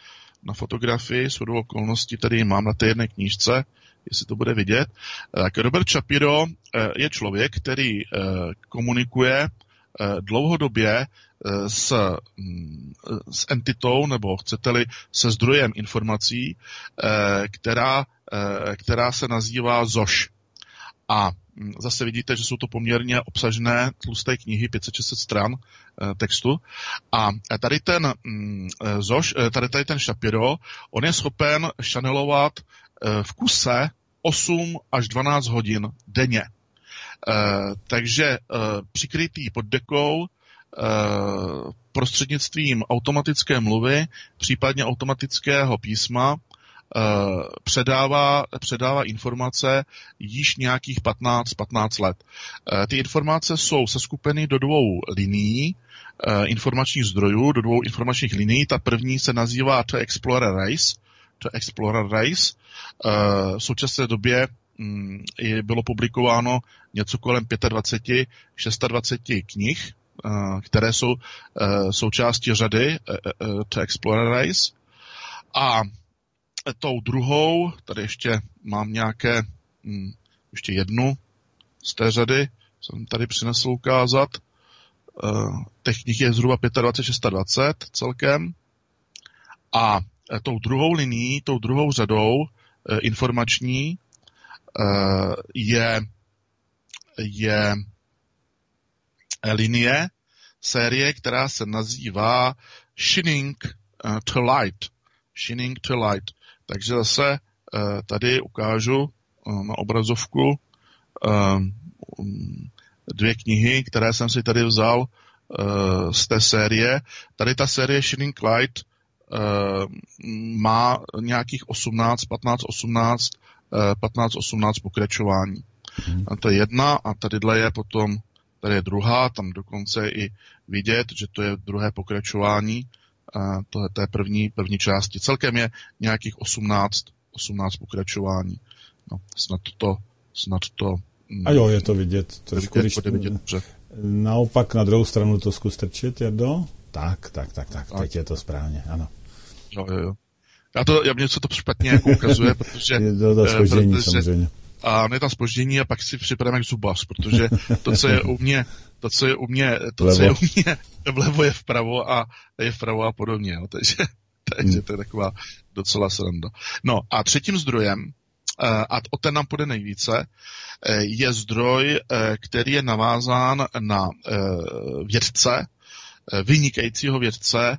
na fotografii, shodou okolností tady mám na té jedné knížce, jestli to bude vidět. Tak Robert Shapiro je člověk, který komunikuje dlouhodobě s, s entitou, nebo chcete-li se zdrojem informací, která, která se nazývá Z O Š. A zase vidíte, že jsou to poměrně obsažné tlusté knihy, pět set šest set stran textu. A tady ten Z O Š, tady, tady ten Shapiro, on je schopen šanelovat v kuse osm až dvanáct hodin denně. Takže přikrytý pod dekou prostřednictvím automatické mluvy, případně automatického písma, předává, předává informace již nějakých patnáct patnáct let. Ty informace jsou seskupeny do dvou linií informačních zdrojů, do dvou informačních linií. Ta první se nazývá The Explorer Race. The Explorer Race. V současné době bylo publikováno něco kolem dvacet pět dvacet šest knih, které jsou součástí řady The Explorer Race. A tou druhou, tady ještě mám nějaké, ještě jednu z té řady, jsem tady přinesl ukázat. Těch knih je zhruba dvacet pět dvacet šest celkem. A tou druhou linií, tou druhou řadou informační je, je linie, série, která se nazývá Shining to Light. Shining to Light. Takže zase tady ukážu na obrazovku dvě knihy, které jsem si tady vzal z té série. Tady ta série Shining Light má nějakých osmnáct, patnáct, osmnáct, patnáct, osmnáct pokračování. Hmm. A to je jedna a tadyhle je potom, tady je druhá, tam dokonce i vidět, že to je druhé pokračování tohle té první, první části. Celkem je nějakých osmnáct, osmnáct pokračování. No, snad to, snad to... A jo, je to vidět. Trošku, vidět, když vidět, dobře. Naopak na druhou stranu to zkus trčit, Jardo. Tak, tak, tak, tak, teď je to správně, ano. Jo, jo, jo. Já to, já mě co to špatně jako ukazuje, protože... Je to to zpoždění, protože, samozřejmě. A ne tam zpoždění a pak si připadám jak zubař, protože to, co je u mě, to, co je u mě, to, co je u mě vlevo, je vpravo a je vpravo a podobně. No, takže, takže hmm. to je taková docela sranda. No a třetím zdrojem, a o ten nám půjde nejvíce, je zdroj, který je navázán na vědce, vynikajícího vědce,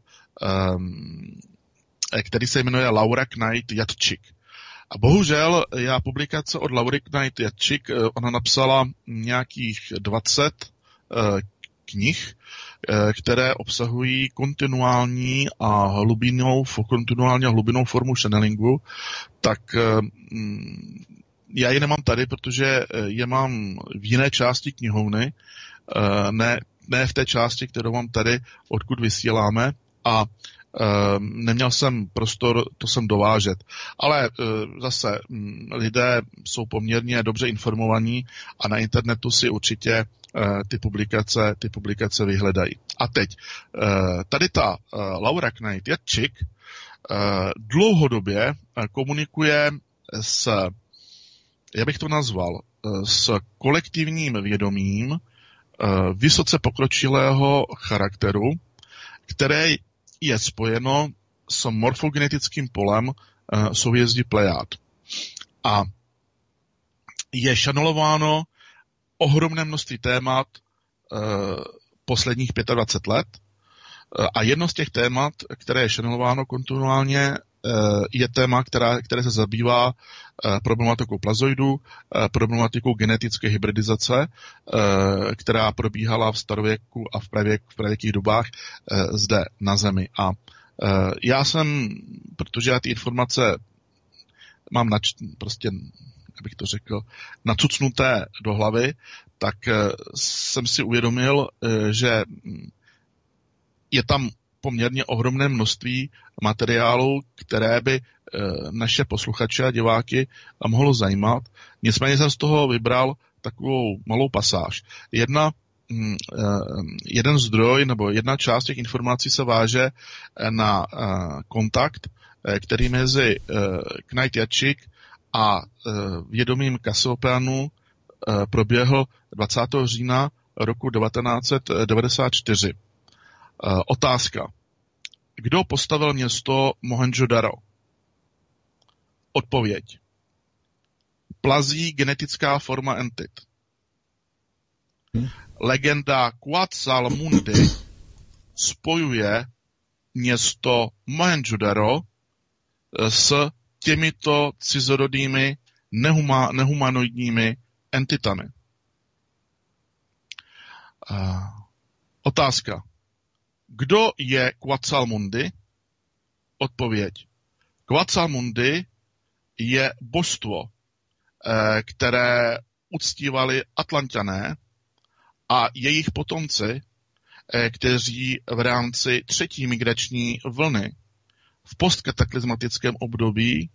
který se jmenuje Laura Knight Jadczyk. A bohužel já publikace od Laury Knight Jadczyk, ona napsala nějakých dvacet knih, které obsahují kontinuální a hlubinou, kontinuální a hlubinou formu channelingu, tak já je nemám tady, protože je mám v jiné části knihovny, ne, ne v té části, kterou mám tady, odkud vysíláme, a neměl jsem prostor to sem dovážet. Ale zase lidé jsou poměrně dobře informovaní a na internetu si určitě ty publikace, ty publikace vyhledají. A teď, tady ta Laura Knight Jadczyk dlouhodobě komunikuje s, já bych to nazval, s kolektivním vědomím vysoce pokročilého charakteru, které je spojeno s morfogenetickým polem souhvězdí Plejád. A je šanelováno ohromné množství témat posledních dvacet pět let. A jedno z těch témat, které je šanelováno kontinuálně, je téma, která, které se zabývá problematikou plazoidů, problematikou genetické hybridizace, která probíhala v starověku a v, pravěk, v pravěkých dobách zde na Zemi. A já jsem, protože já ty informace mám nač, prostě, abych to řekl, nacucnuté do hlavy, tak jsem si uvědomil, že je tam poměrně ohromné množství materiálu, které by naše posluchače a diváky mohlo zajímat. Nicméně jsem z toho vybral takovou malou pasáž. Jedna, jeden zdroj nebo jedna část těch informací se váže na kontakt který mezi Knajt-Jatčik a vědomím Kasiopeanu proběhl dvacátého října roku devatenáct set devadesát čtyři. Otázka. Kdo postavil město Mohendžodaro? Odpověď. Plazí genetická forma entit. Hmm. Legenda Quetzalmundi spojuje město Mohendžodaro s těmito cizorodými nehuma, nehumanoidními entitami. Uh, otázka. Kdo je Quetzalmundi? Odpověď. Quetzalmundi je božstvo, které uctívali Atlanťané a jejich potomci, kteří v rámci třetí migrační vlny v postkataklizmatickém období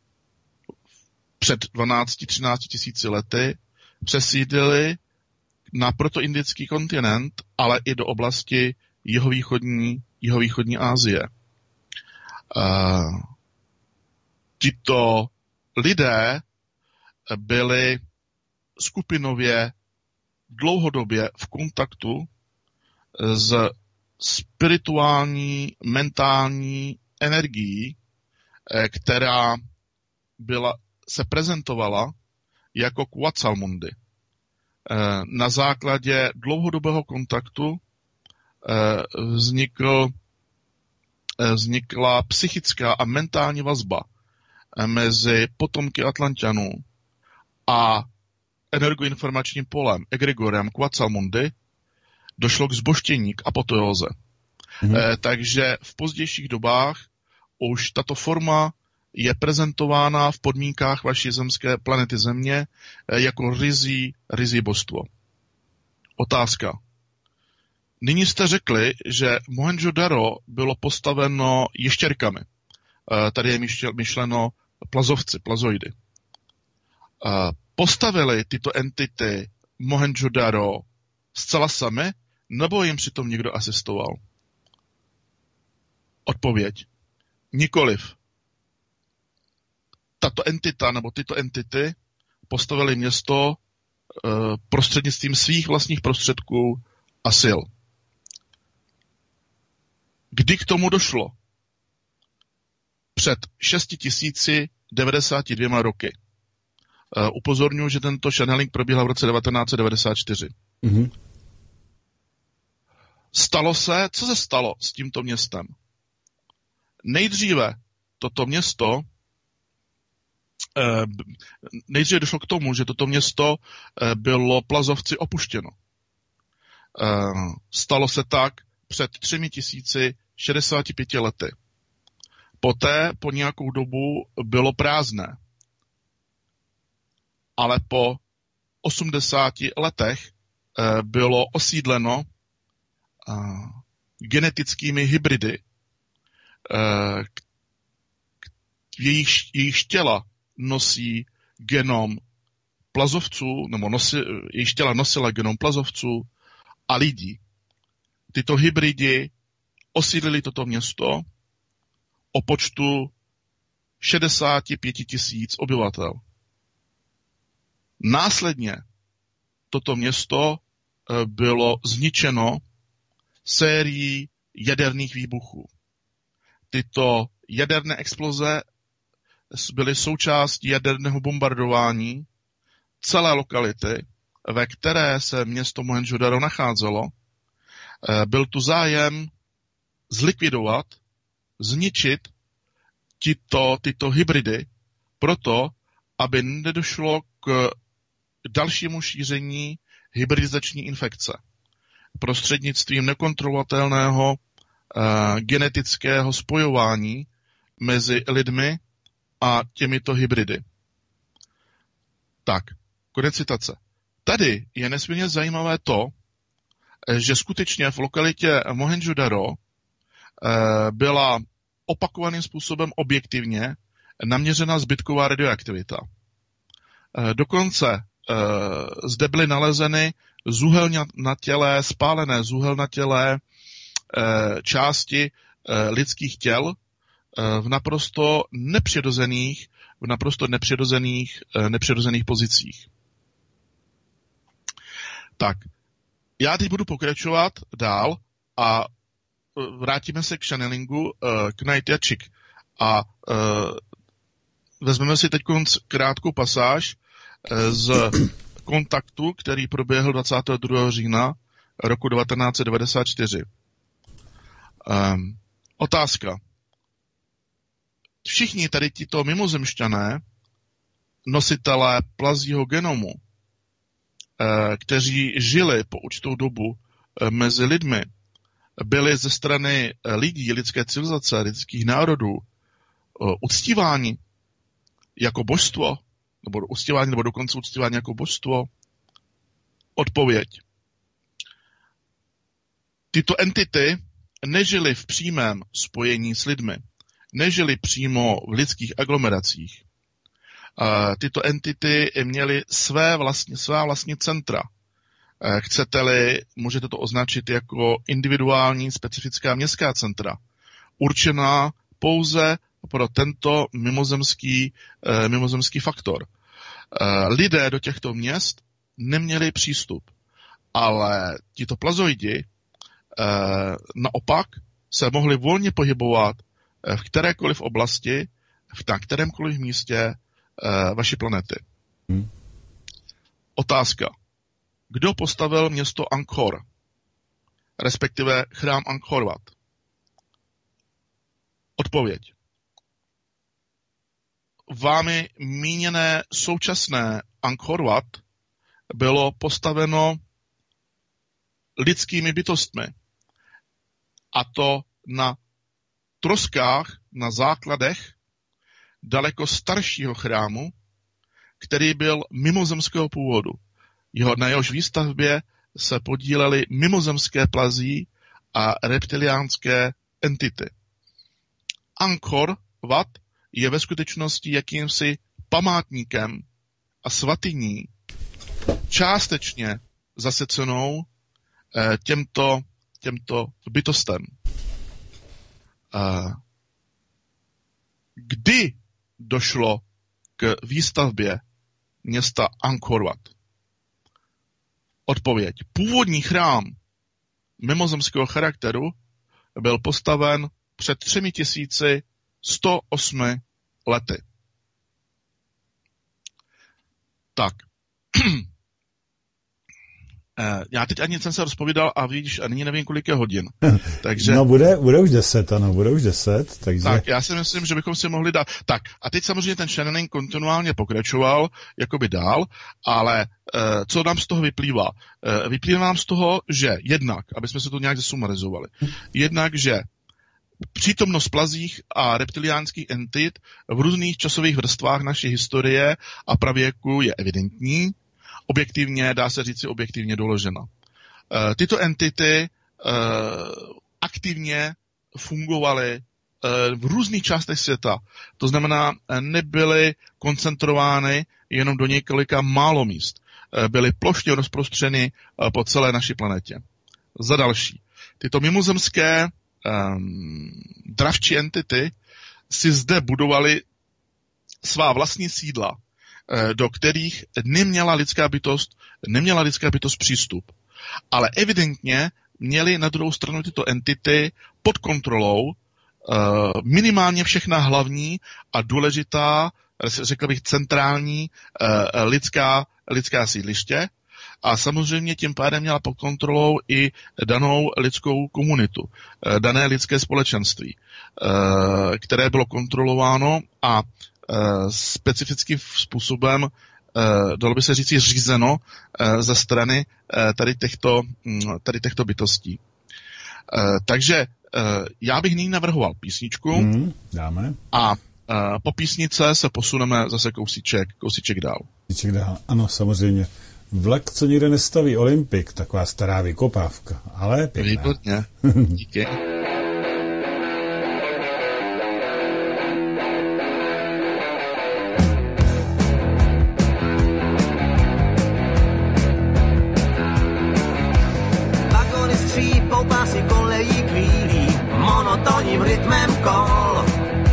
před dvanácti třinácti tisíci lety přesídlili na protoindický kontinent, ale i do oblasti jihovýchodní, jihovýchodní Asie. Uh, tito lidé byli skupinově dlouhodobě v kontaktu s spirituální, mentální energií, která byla, se prezentovala jako Quetzalmundi. Na základě dlouhodobého kontaktu vznikl, vznikla psychická a mentální vazba mezi potomky Atlanťanů a energoinformačním polem, egregorem Quetzalmundi, došlo k zbožtění, k apoteóze. Mm. E, takže v pozdějších dobách už tato forma je prezentována v podmínkách vaší zemské planety Země e, jako rizí, rizí božstvo. Otázka. Nyní jste řekli, že Mohendžodaro bylo postaveno ještěrkami. E, tady je myšleno plazovci, plazoidy. E, postavili tyto entity Mohendžodaro zcela sami, nebo jim přitom někdo asistoval? Odpověď. Nikoliv. Tato entita nebo tyto entity postavili město e, prostřednictvím svých vlastních prostředků a sil. Kdy k tomu došlo? Před šest tisíc devadesáti dvěma roky. E, upozorňuji, že tento channeling probíhal v roce devatenáct set devadesát čtyři. Mm-hmm. Stalo se, co se stalo s tímto městem? Nejdříve toto město, eh, nejdříve došlo k tomu, že toto město eh, bylo plazovci opuštěno. Eh, stalo se tak před třemi tisíci šedesáti pěti lety. Poté po nějakou dobu bylo prázdné. Ale po osmdesáti letech eh, bylo osídleno genetickými hybridy, jejich, jejich těla nosí genom plazovců, nebo nosi, jejich těla nosila genom plazovců a lidí. Tyto hybridy osídlili toto město o počtu šedesát pět tisíc obyvatel. Následně toto město bylo zničeno sérií jaderných výbuchů. Tyto jaderné exploze byly součástí jaderného bombardování celé lokality, ve které se město Mohendžodaro nacházelo. Byl tu zájem zlikvidovat, zničit tyto, tyto hybridy, proto, aby nedošlo k dalšímu šíření hybridizační infekce prostřednictvím nekontrolovatelného uh, genetického spojování mezi lidmi a těmito hybridy. Tak, konec citace. Tady je nesmírně zajímavé to, že skutečně v lokalitě Mohendžodaro uh, byla opakovaným způsobem objektivně naměřena zbytková radioaktivita. Uh, dokonce uh, zde byly nalezeny zuhelnatělé, spálené zuhelnatělé e, části e, lidských těl, v naprosto nepřirozených, v naprosto nepřirozených, nepřirozených pozicích. Tak, já teď budu pokračovat dál a vrátíme se k channelingu, k Night Yachik a vezmeme si teď krátkou pasáž z kontaktu, který proběhl dvacátého druhého října roku devatenáct set devadesát čtyři. Um, otázka. Všichni tady tito mimozemšťané, nositelé plazího genomu, eh, kteří žili po určitou dobu eh, mezi lidmi, byli ze strany eh, lidí, lidské civilizace, lidských národů eh, uctíváni jako božstvo, nebo uctívání, nebo dokonce uctívání jako božstvo? Odpověď. Tyto entity nežili v přímém spojení s lidmi, nežili přímo v lidských aglomeracích. Tyto entity měly své vlastní, svá vlastní centra. Chcete-li, můžete to označit jako individuální specifická městská centra, určená pouze pro tento mimozemský, mimozemský faktor. Lidé do těchto měst neměli přístup, ale tito plazoidi naopak se mohli volně pohybovat v kterékoliv oblasti, v kterémkoliv místě vaší planety. Hmm. Otázka. Kdo postavil město Angkor, respektive chrám Angkor Wat? Odpověď. Vámi míněné současné Angkor Wat bylo postaveno lidskými bytostmi, a to na troskách, na základech daleko staršího chrámu, který byl mimozemského původu. Jeho, na jehož výstavbě se podílely mimozemské plazí a reptiliánské entity. Angkor Wat je ve skutečnosti jakýmsi památníkem a svatyní, částečně zasvěcenou eh, těmto, těmto bytostem. Eh, kdy došlo k výstavbě města Angkor Wat? Odpověď. Původní chrám mimozemského charakteru byl postaven před třemi tisíci sto osmi lety. Tak. Já teď ani jsem se rozpovídal a vidíš, a nyní nevím, kolik je hodin. Takže... No bude, bude už deset, ano, bude už deset, takže... Tak, já si myslím, že bychom si mohli dát... Tak, a teď samozřejmě ten channeling kontinuálně pokračoval, jakoby dál, ale uh, co nám z toho vyplývá? Uh, vyplývá nám z toho, že jednak, aby jsme se to nějak zesumarizovali, jednak, že přítomnost plazích a reptiliánských entit v různých časových vrstvách naší historie a pravěku je evidentní, objektivně, dá se říct, objektivně doložena. E, tyto entity e, aktivně fungovaly e, v různých částech světa. To znamená, nebyly koncentrovány jenom do několika málo míst. E, byly plošně rozprostřeny e, po celé naší planetě. Za další, tyto mimozemské e, dravčí entity si zde budovaly svá vlastní sídla, do kterých neměla lidská bytost, neměla lidská bytost přístup. Ale evidentně měly na druhou stranu tyto entity pod kontrolou minimálně všechna hlavní a důležitá, řekl bych centrální lidská, lidská sídliště a samozřejmě tím pádem měla pod kontrolou i danou lidskou komunitu, dané lidské společenství, které bylo kontrolováno a specifickým způsobem, dalo by se říct, řízeno ze strany tady těchto, tady těchto bytostí. Takže já bych nyní navrhoval písničku hmm, dáme. A po písnice se posuneme zase kousíček, kousíček dál. Kousíček dál, ano, samozřejmě. Vlak, co nikde nestaví, Olympik, taková stará vykopávka, ale pěkná. Výborně, díky. Pásy kolejí kvílí monotónním rytmem kol.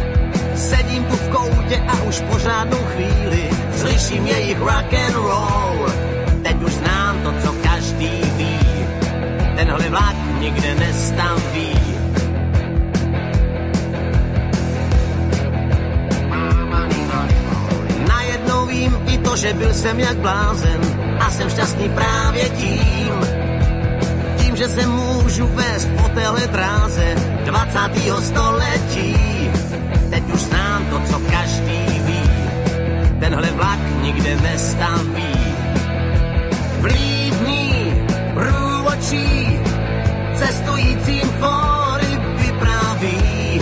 slyším jejich rock and roll. Teď už znám to, co každý ví. Tenhle vlak nikde nestaví. Najednou vím i to, že byl jsem jak blázen a jsem šťastný právě tím, tím, že se můžu vést po téhle dráze dvacátého století. Teď už znám to, co každý ví. Tenhle vlak nikde nestaví. Vlídný průvodčí cestujícím fóry vypráví.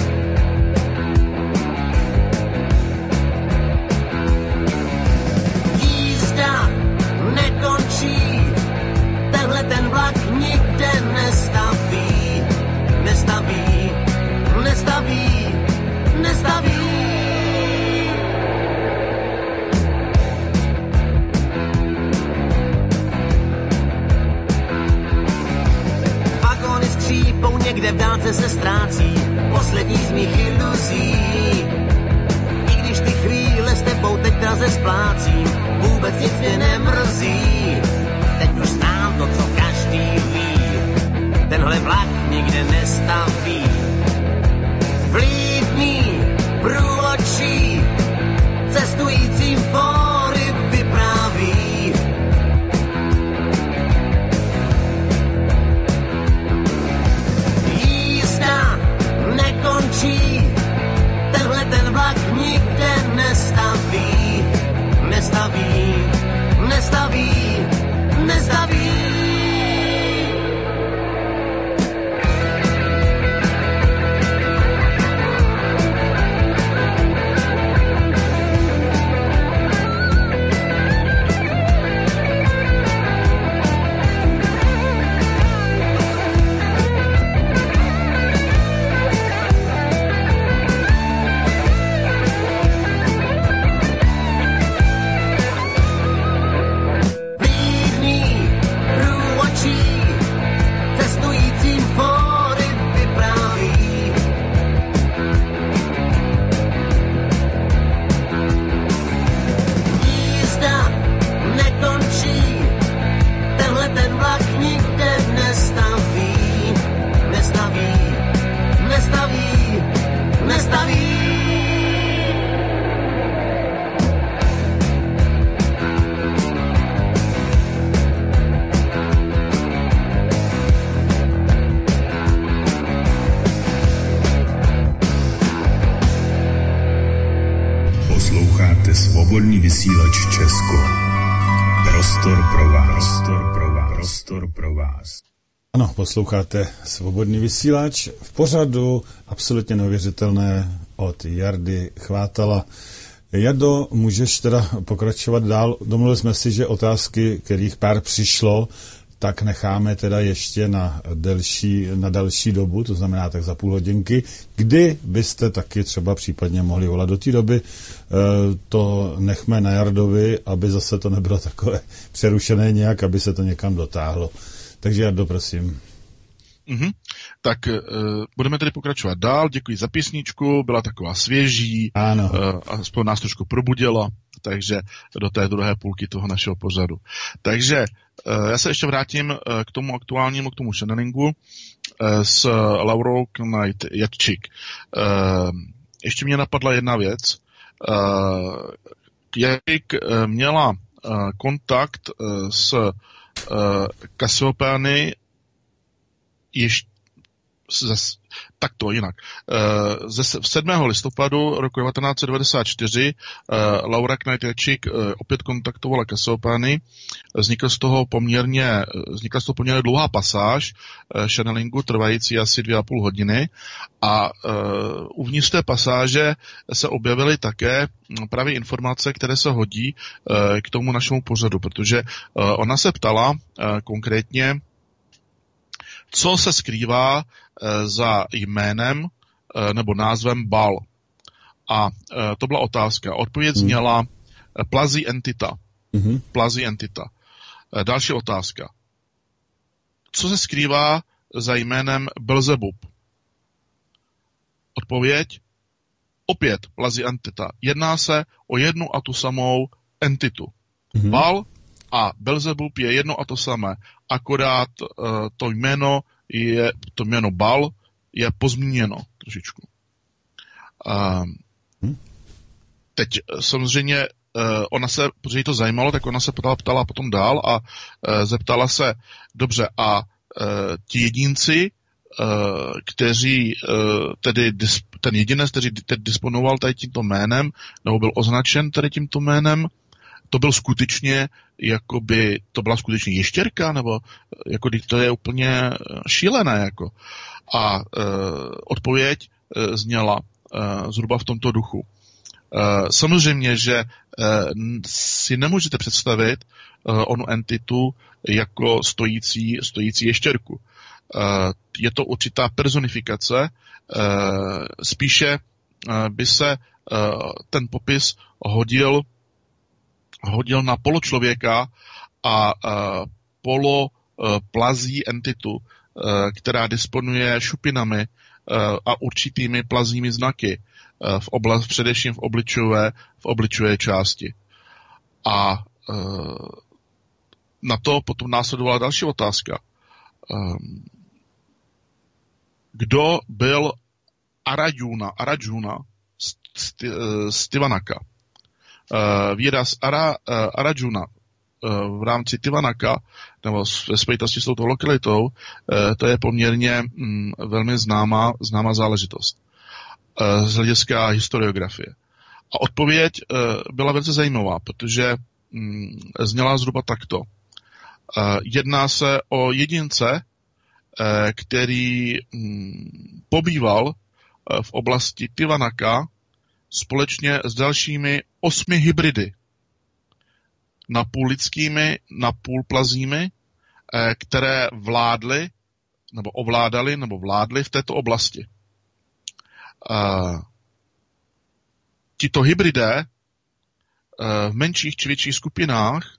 Jízda nekončí, tenhle ten vlak nikde nestaví. Nestaví, nestaví, nestaví. Vagóny skřípou, někde v dálce se ztrácí poslední z mých iluzí. I když ty chvíle s tebou teď draze splácím, vůbec nic mě nemrzí. Teď už znám to, co každý ví. Tenhle vlak nikde nestaví. Vlídný průvodčí cestujícím fóry vypráví. Jízda nekončí, tenhle ten vlak nikde nestaví. Nestaví, nestaví, nestaví. Svobodný vysílač Česko. Prostor pro vás. Prostor pro vás. Prostor pro vás. Ano, posloucháte Svobodný vysílač v pořadu absolutně neuvěřitelné od Jardy Chvátala. Jardo, můžeš teda pokračovat dál? Domluvili jsme si, že otázky, kterých pár přišlo, tak necháme teda ještě na delší, na další dobu, to znamená tak za půl hodinky, kdy byste taky třeba případně mohli volat do té doby. To nechme na Jardovi, aby zase to nebylo takové přerušené nějak, aby se to někam dotáhlo. Takže Jardo, prosím. Mm-hmm. Tak uh, budeme tedy pokračovat dál. Děkuji za písničku, byla taková svěží, ano. Uh, aspoň nás trošku probudila, takže do té druhé půlky toho našeho pořadu. Takže uh, já se ještě vrátím uh, k tomu aktuálnímu, k tomu channelingu uh, s Laurou Knight-Jatčik. Uh, ještě mě napadla jedna věc. Uh, Jatčik uh, měla uh, kontakt uh, s uh, Kassiopeiany ještě zase, tak to jinak. Ze sedmého listopadu roku devatenáct set devadesát čtyři Laura Knight-Jatčik opět kontaktovala Kassiopeiany. Vznikla z toho poměrně, vznikla z toho poměrně dlouhá pasáž channelingu, trvající asi dvě a půl hodiny. A uvnitř té pasáže se objevily také právě informace, které se hodí k tomu našemu pořadu, protože ona se ptala konkrétně, co se skrývá e, za jménem e, nebo názvem Baal. A e, to byla otázka. Odpověď zněla mm. plazí entita. Mm-hmm. Plazí entita. E, další otázka. Co se skrývá za jménem Belzebub? Odpověď. Opět plazí entita. Jedná se o jednu a tu samou entitu. Mm-hmm. Baal a Belzebub je jedno a to samé, akorát uh, to jméno je, to jméno Baal je pozměněno trošičku. Uh, hmm. Teď samozřejmě uh, ona se, protože jí to zajímalo, tak ona se ptala, ptala potom dál a uh, zeptala se, dobře, a uh, ti jedinci, uh, kteří uh, tedy dis, ten jedinec, který tedy disponoval tady tímto jménem, nebo byl označen tady tímto jménem, to byl skutečně, jakoby, to byla skutečně ještěrka, nebo jako to je úplně šílené, jako. A uh, odpověď uh, zněla uh, zhruba v tomto duchu. Uh, samozřejmě, že uh, si nemůžete představit uh, onu entitu jako stojící, stojící ještěrku. Uh, je to určitá personifikace, uh, spíše uh, by se uh, ten popis hodil hodil na poločlověka a uh, polo uh, plazí entitu, uh, která disponuje šupinami uh, a určitými plazími znaky uh, v oblast, především v obličové, v obličové části. A uh, na to potom následovala další otázka. Um, kdo byl Arjuna, Arjuna z Tivanaka? Uh, výraz Ara, uh, Arjuna uh, v rámci Tivanaka, nebo ve spojitosti s touto lokalitou, uh, to je poměrně um, velmi známá, známá záležitost uh, z hlediska historiografie. A odpověď uh, byla velice zajímavá, protože um, zněla zhruba takto. Uh, jedná se o jedince, uh, který um, pobýval uh, v oblasti Tivanaka společně s dalšími osmi hybridy. Napůl lidskými, napůl plazími, které vládly, nebo ovládali, nebo vládli v této oblasti. Tito hybridé v menších či větších skupinách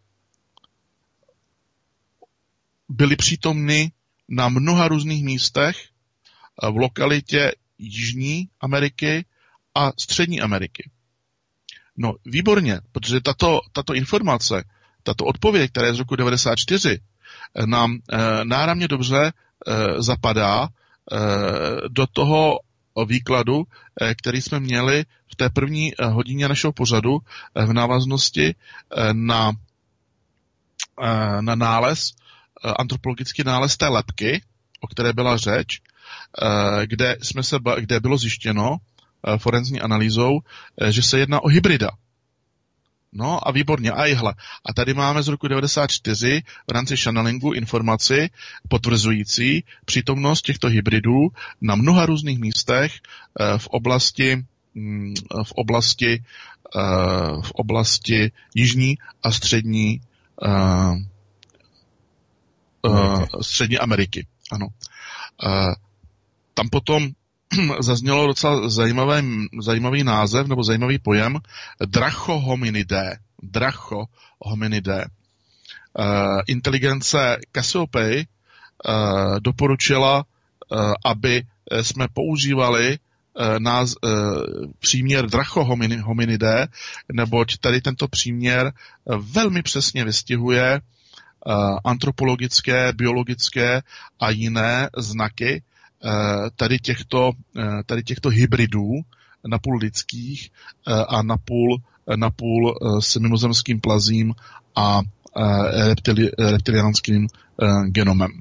byli přítomni na mnoha různých místech v lokalitě Jižní Ameriky a Střední Ameriky. No, výborně, protože tato, tato informace, tato odpověď, která je z roku devadesát čtyři, nám e, náramně dobře e, zapadá e, do toho výkladu, e, který jsme měli v té první e, hodině našeho pořadu e, v návaznosti e, na, e, na nález, e, antropologický nález té lebky, o které byla řeč, e, kde, jsme se, kde bylo zjištěno forenzní analýzou, že se jedná o hybrida. No a výborně, a jihle. A tady máme z roku devadesát čtyři v rámci channelingu informaci potvrzující přítomnost těchto hybridů na mnoha různých místech v oblasti, v oblasti, v oblasti Jižní a Střední, Střední Ameriky. Ano. Tam potom zaznělo docela zajímavý, zajímavý název nebo zajímavý pojem drachohominidé. Drachohominidé. Uh, inteligence Cassiopeia uh, doporučila, uh, aby jsme používali uh, náz, uh, příměr drachohominidé, neboť tady tento příměr uh, velmi přesně vystihuje uh, antropologické, biologické a jiné znaky tady těchto, tady těchto hybridů napůl lidských a napůl, napůl s mimozemským plazím a reptili, reptiliánským genomem.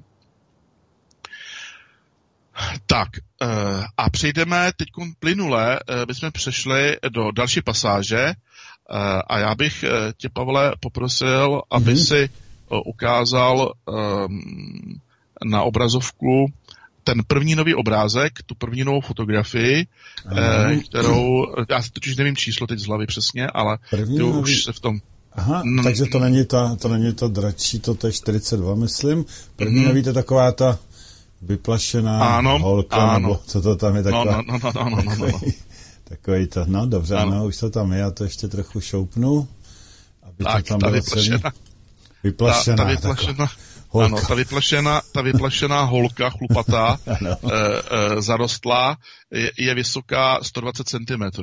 Tak, a přejdeme teď plynule, bychom přešli do další pasáže a já bych tě, Pavle, poprosil, aby mm-hmm. si ukázal na obrazovku ten první nový obrázek, tu první novou fotografii, eh, kterou, já totiž nevím číslo teď z hlavy přesně, ale první ty nový... už se v tom... Aha, no, takže to není ta, to není ta dračí, to je čtyřicet dva, myslím. První mm. nový to je taková ta vyplašená ano, holka, ano. nebo co to tam je taková... No, no, no, no, no, no, no, no. Takový to, no dobře, ano. No, už to tam je, já to ještě trochu šoupnu, aby tak, to tam bylo celý. Vyplašená. Ta, ta vyplašená. Holka. Ano, ta vyplašená, ta vyplašená holka, chlupatá, e, e, zarostlá, je, je vysoká sto dvacet centimetrů.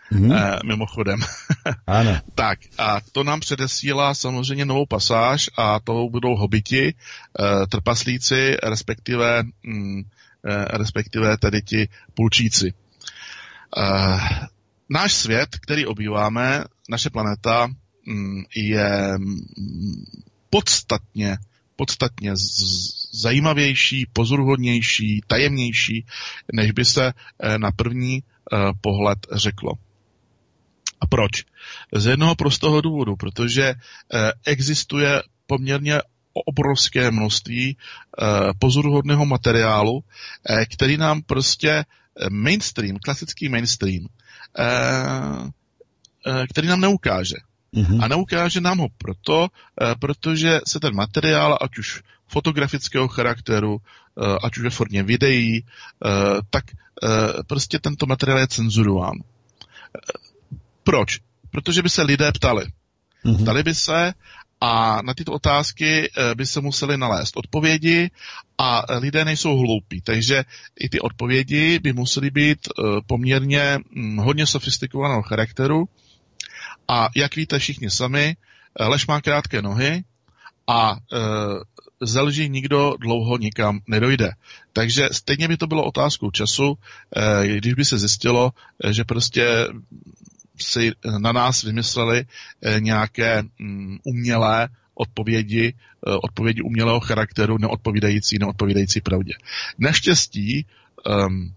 Mm. Eh, mimochodem. Ano. Tak a to nám předesílá samozřejmě novou pasáž a to budou hobiti, eh, trpaslíci, respektive, mm, eh, respektive tedy ti půlčíci. Eh, náš svět, který obýváme, naše planeta, mm, je podstatně, podstatně z- zajímavější, pozoruhodnější, tajemnější, než by se eh, na první eh, pohled řeklo. A proč? Z jednoho prostého důvodu, protože eh, existuje poměrně obrovské množství eh, pozoruhodného materiálu, eh, který nám prostě mainstream, klasický mainstream, eh, eh, který nám neukáže. Mm-hmm. A neukáže nám ho proto, eh, protože se ten materiál, ať už fotografického charakteru, eh, ať už ve formě videí, eh, tak eh, prostě tento materiál je cenzurován. Proč? Protože by se lidé ptali. Mm-hmm. Ptali by se a na tyto otázky by se museli nalézt odpovědi a lidé nejsou hloupí, takže i ty odpovědi by musely být poměrně hodně sofistikovaného charakteru a jak víte všichni sami, lež má krátké nohy a ze lží nikdo dlouho nikam nedojde. Takže stejně by to bylo otázkou času, když by se zjistilo, že prostě si na nás vymysleli nějaké umělé odpovědi, odpovědi umělého charakteru, neodpovídající, neodpovídající pravdě. Naštěstí um,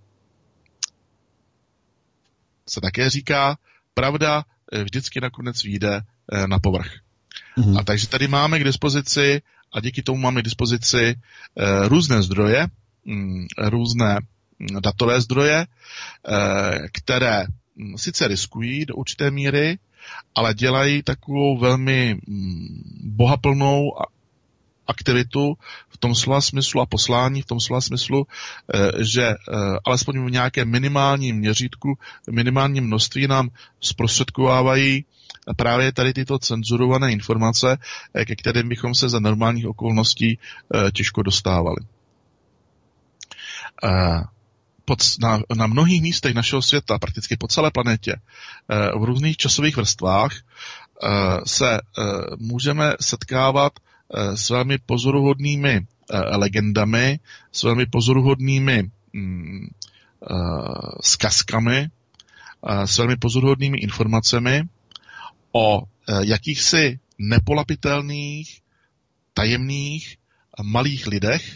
se také říká, pravda vždycky nakonec vyjde na povrch. Mm-hmm. A takže tady máme k dispozici, a díky tomu máme k dispozici uh, různé zdroje, um, různé datové zdroje, uh, které sice riskují do určité míry, ale dělají takovou velmi bohaplnou aktivitu v tom slova smyslu a poslání v tom slova smyslu, že alespoň v nějakém minimálním měřítku, minimálním množství nám zprostředkovávají právě tady tyto cenzurované informace, ke kterým bychom se za normálních okolností těžko dostávali. Pod, na, na mnohých místech našeho světa, prakticky po celé planetě, v různých časových vrstvách se můžeme setkávat s velmi pozoruhodnými legendami, s velmi pozoruhodnými zkazkami, s velmi pozoruhodnými informacemi o jakýchsi nepolapitelných, tajemných, malých lidech,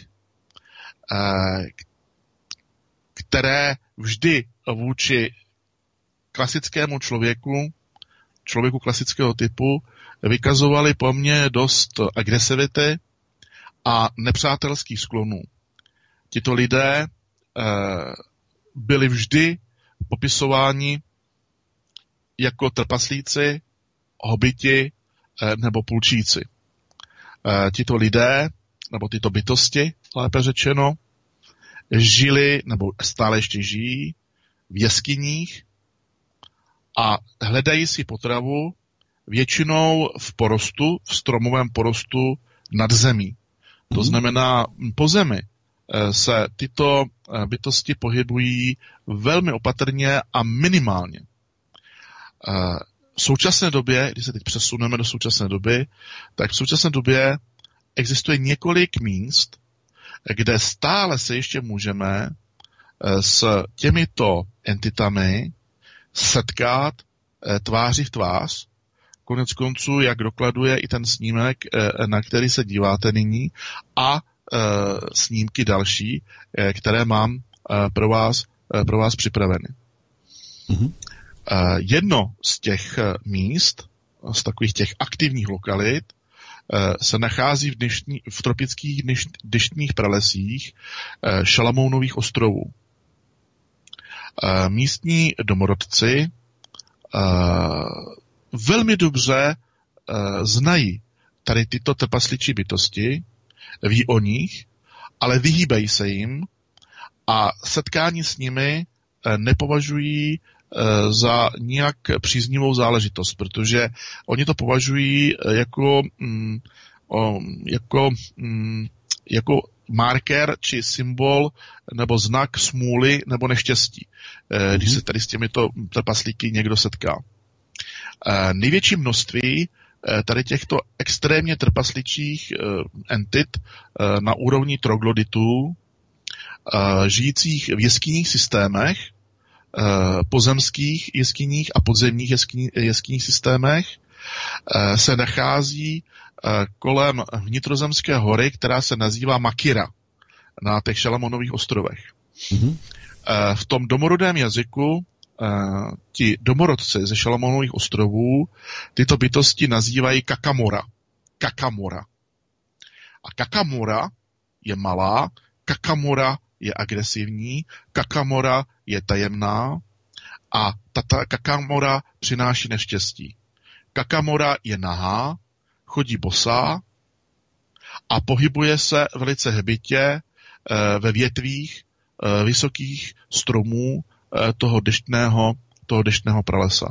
které vždy vůči klasickému člověku, člověku klasického typu, vykazovaly po mně dost agresivity a nepřátelských sklonů. Tito lidé e, byli vždy popisováni jako trpaslíci, hobiti e, nebo půlčíci. E, tito lidé, nebo tyto bytosti, lépe řečeno, žili, nebo stále ještě žijí, v jeskyních a hledají si potravu většinou v porostu, v stromovém porostu nad zemí. To znamená, po zemi se tyto bytosti pohybují velmi opatrně a minimálně. V současné době, když se teď přesuneme do současné doby, tak v současné době existuje několik míst, kde stále se ještě můžeme s těmito entitami setkat tváří v tvář. Konec konců, jak dokladuje i ten snímek, na který se díváte nyní, a snímky další, které mám pro vás, pro vás připraveny. Mm-hmm. Jedno z těch míst, z takových těch aktivních lokalit, se nachází v, dnešní, v tropických dneš, deštných pralesích Šalamounových ostrovů. Místní domorodci velmi dobře znají tady tyto trpasličí bytosti, ví o nich, ale vyhýbají se jim a setkání s nimi nepovažují za nějak příznivou záležitost, protože oni to považují jako, jako, jako marker či symbol nebo znak smůly nebo neštěstí, mm-hmm. když se tady s těmito trpaslíky někdo setká. Největší množství tady těchto extrémně trpasličích entit na úrovni trogloditů, žijících v jeskyních systémech, pozemských jeskyních a podzemních jeskyní, jeskyních systémech, se nachází kolem vnitrozemské hory, která se nazývá Makira na těch Šalamonových ostrovech. Mm-hmm. V tom domorodém jazyku ti domorodci ze Šalamonových ostrovů tyto bytosti nazývají kakamora. Kakamora. A kakamora je malá, kakamora je agresivní, kakamora je tajemná a ta kakamora přináší neštěstí. Kakamora je nahá, chodí bosá a pohybuje se velice hbitě e, ve větvích e, vysokých stromů e, toho deštného, toho deštného pralesa.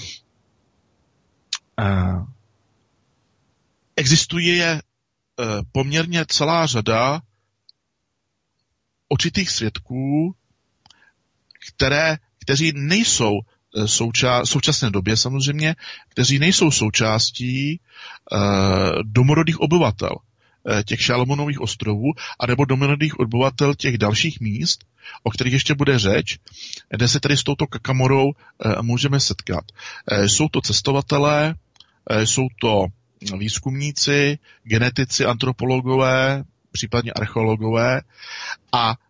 E, existuje e, poměrně celá řada očitých svědků, které, kteří nejsou souča- současné době samozřejmě, kteří nejsou součástí e, domorodých obyvatel e, těch Šalamonových ostrovů, anebo domorodých obyvatel těch dalších míst, o kterých ještě bude řeč, kde se tedy s touto kakamorou e, můžeme setkat. E, jsou to cestovatelé, e, jsou to výzkumníci, genetici, antropologové, případně archeologové a e,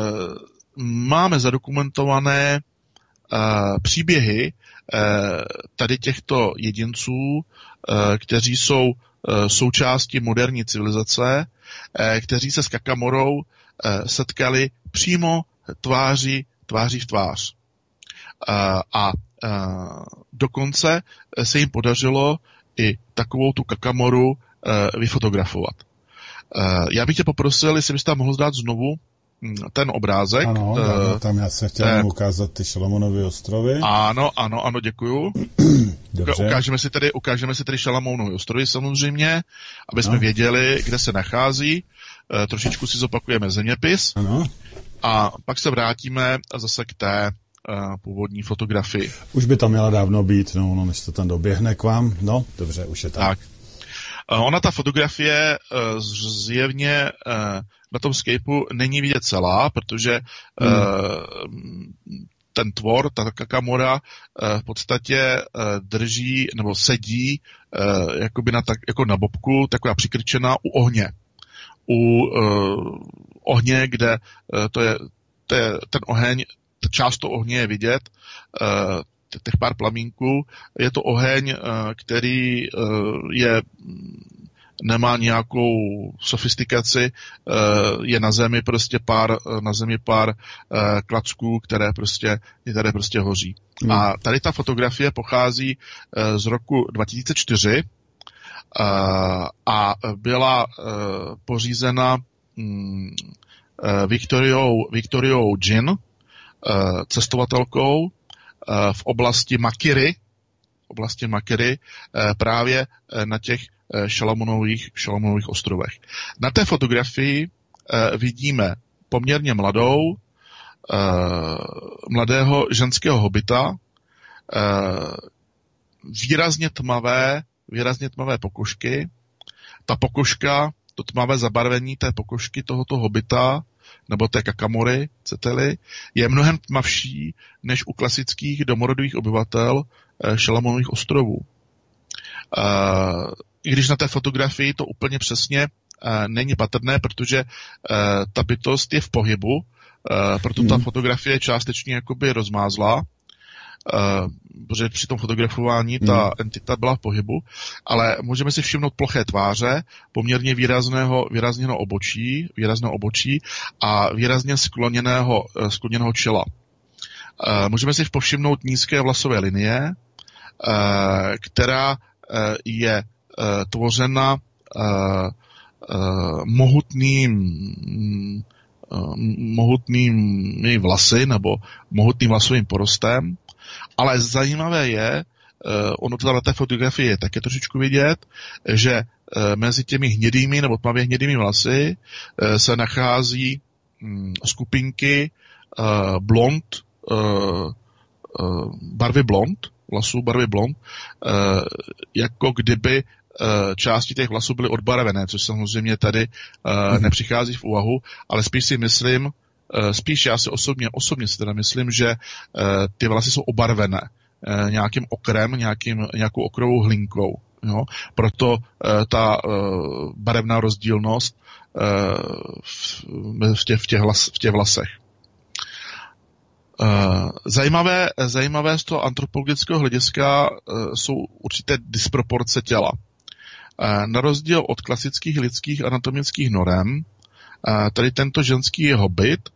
máme zadokumentované Uh, příběhy uh, tady těchto jedinců, uh, kteří jsou uh, součástí moderní civilizace, uh, kteří se s kakamorou uh, setkali přímo tváří, tváří v tvář. Uh, a uh, dokonce se jim podařilo i takovou tu kakamoru uh, vyfotografovat. Uh, já bych tě poprosil, jestli bys tam mohl zdát znovu ten obrázek. Ano, uh, tam já jsem chtěl uh, ukázat ty Šalamonovy ostrovy. Ano, ano, ano, děkuju. Dobře. Ukážeme si tedy, ukážeme si tedy Šalamonovy ostrovy samozřejmě, aby jsme no. věděli, kde se nachází. Uh, trošičku si zopakujeme zeměpis. Ano. A pak se vrátíme zase k té uh, původní fotografii. Už by tam měla dávno být, no, no, než to tam doběhne k vám. No, dobře, už je tam. Tak. Uh, ona, ta fotografie, uh, zjevně uh, na tom Skypeu není vidět celá, protože hmm. uh, ten tvor, ta kakamora uh, v podstatě uh, drží nebo sedí uh, jakoby na tak, jako na bobku, taková přikrčená u ohně. U uh, ohně, kde uh, to je, to je ten oheň, ta část toho ohně je vidět, uh, těch pár plamínků, je to oheň, uh, který uh, je nemá nějakou sofistikaci, je na zemi prostě pár, na zemi pár klacků, které prostě, které prostě hoří. Hmm. A tady ta fotografie pochází z roku dva tisíce čtyři a byla pořízena Victoriou, Victoriou Jin, cestovatelkou v oblasti Makiry, v oblasti Makiry právě na těch Šalamonových, Šalamonových ostrovech. Na té fotografii eh, vidíme poměrně mladou, eh, mladého ženského hobita, eh, výrazně tmavé, výrazně tmavé pokožky. Ta pokožka, to tmavé zabarvení té pokožky tohoto hobita, nebo té kakamory, chcete-li, je mnohem tmavší než u klasických domorodých obyvatel eh, Šalamonových ostrovů. Uh, I když na té fotografii to úplně přesně uh, není patrné, protože uh, ta bytost je v pohybu, uh, proto ta fotografie částečně jakoby rozmázla, uh, protože při tom fotografování ta mm. entita byla v pohybu, ale můžeme si všimnout ploché tváře, poměrně výrazného, výrazného obočí, výrazného obočí a výrazně skloněného, uh, skloněného čela. Uh, můžeme si povšimnout nízké vlasové linie, uh, která je uh, tvořena uh, uh, mohutným uh, mohutnými vlasy nebo mohutným vlasovým porostem, ale zajímavé je, uh, ono to na té fotografii je také trošičku vidět, že mezi těmi hnědými nebo tmavě hnědými vlasy se nachází skupinky blond, barvy blond, vlasů barvy blond, jako kdyby části těch vlasů byly odbarvené, což samozřejmě tady nepřichází v úvahu, ale spíš si myslím, spíš já si osobně, osobně si teda myslím, že ty vlasy jsou obarvené nějakým okrem, nějakým, nějakou okrovou hlinkou. Jo? Proto ta barevná rozdílnost v těch, v těch, vlas, v těch vlasech. Zajímavé, zajímavé z toho antropologického hlediska jsou určité disproporce těla. Na rozdíl od klasických lidských anatomických norem, tady tento ženský hobit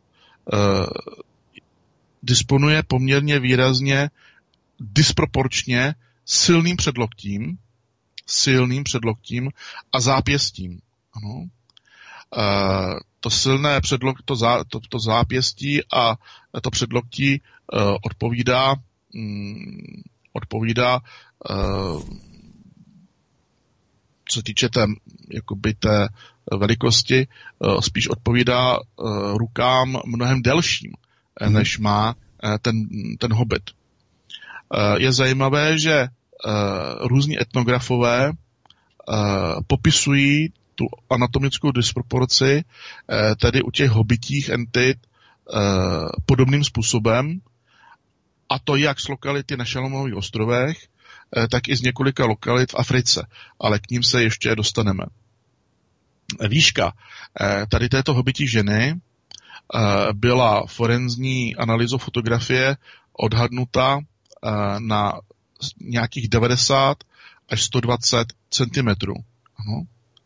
disponuje poměrně výrazně disproporčně silným předloktím, silným předloktím a zápěstím. Ano. To silné předlok, to, zá, to, to zápěstí a to předloktí odpovídá, odpovídá co se týče té, jakoby té velikosti, spíš odpovídá rukám mnohem delším, hmm. než má ten, ten hobit. Je zajímavé, že různí etnografové popisují tu anatomickou disproporci, tedy u těch hobitích entit, podobným způsobem, a to jak z lokality na Šalamunových ostrovech, tak i z několika lokalit v Africe, ale k ním se ještě dostaneme. Výška tady této hobití ženy byla forenzní analýzou fotografie odhadnuta na nějakých devadesát až sto dvacet centimetrů. Ano.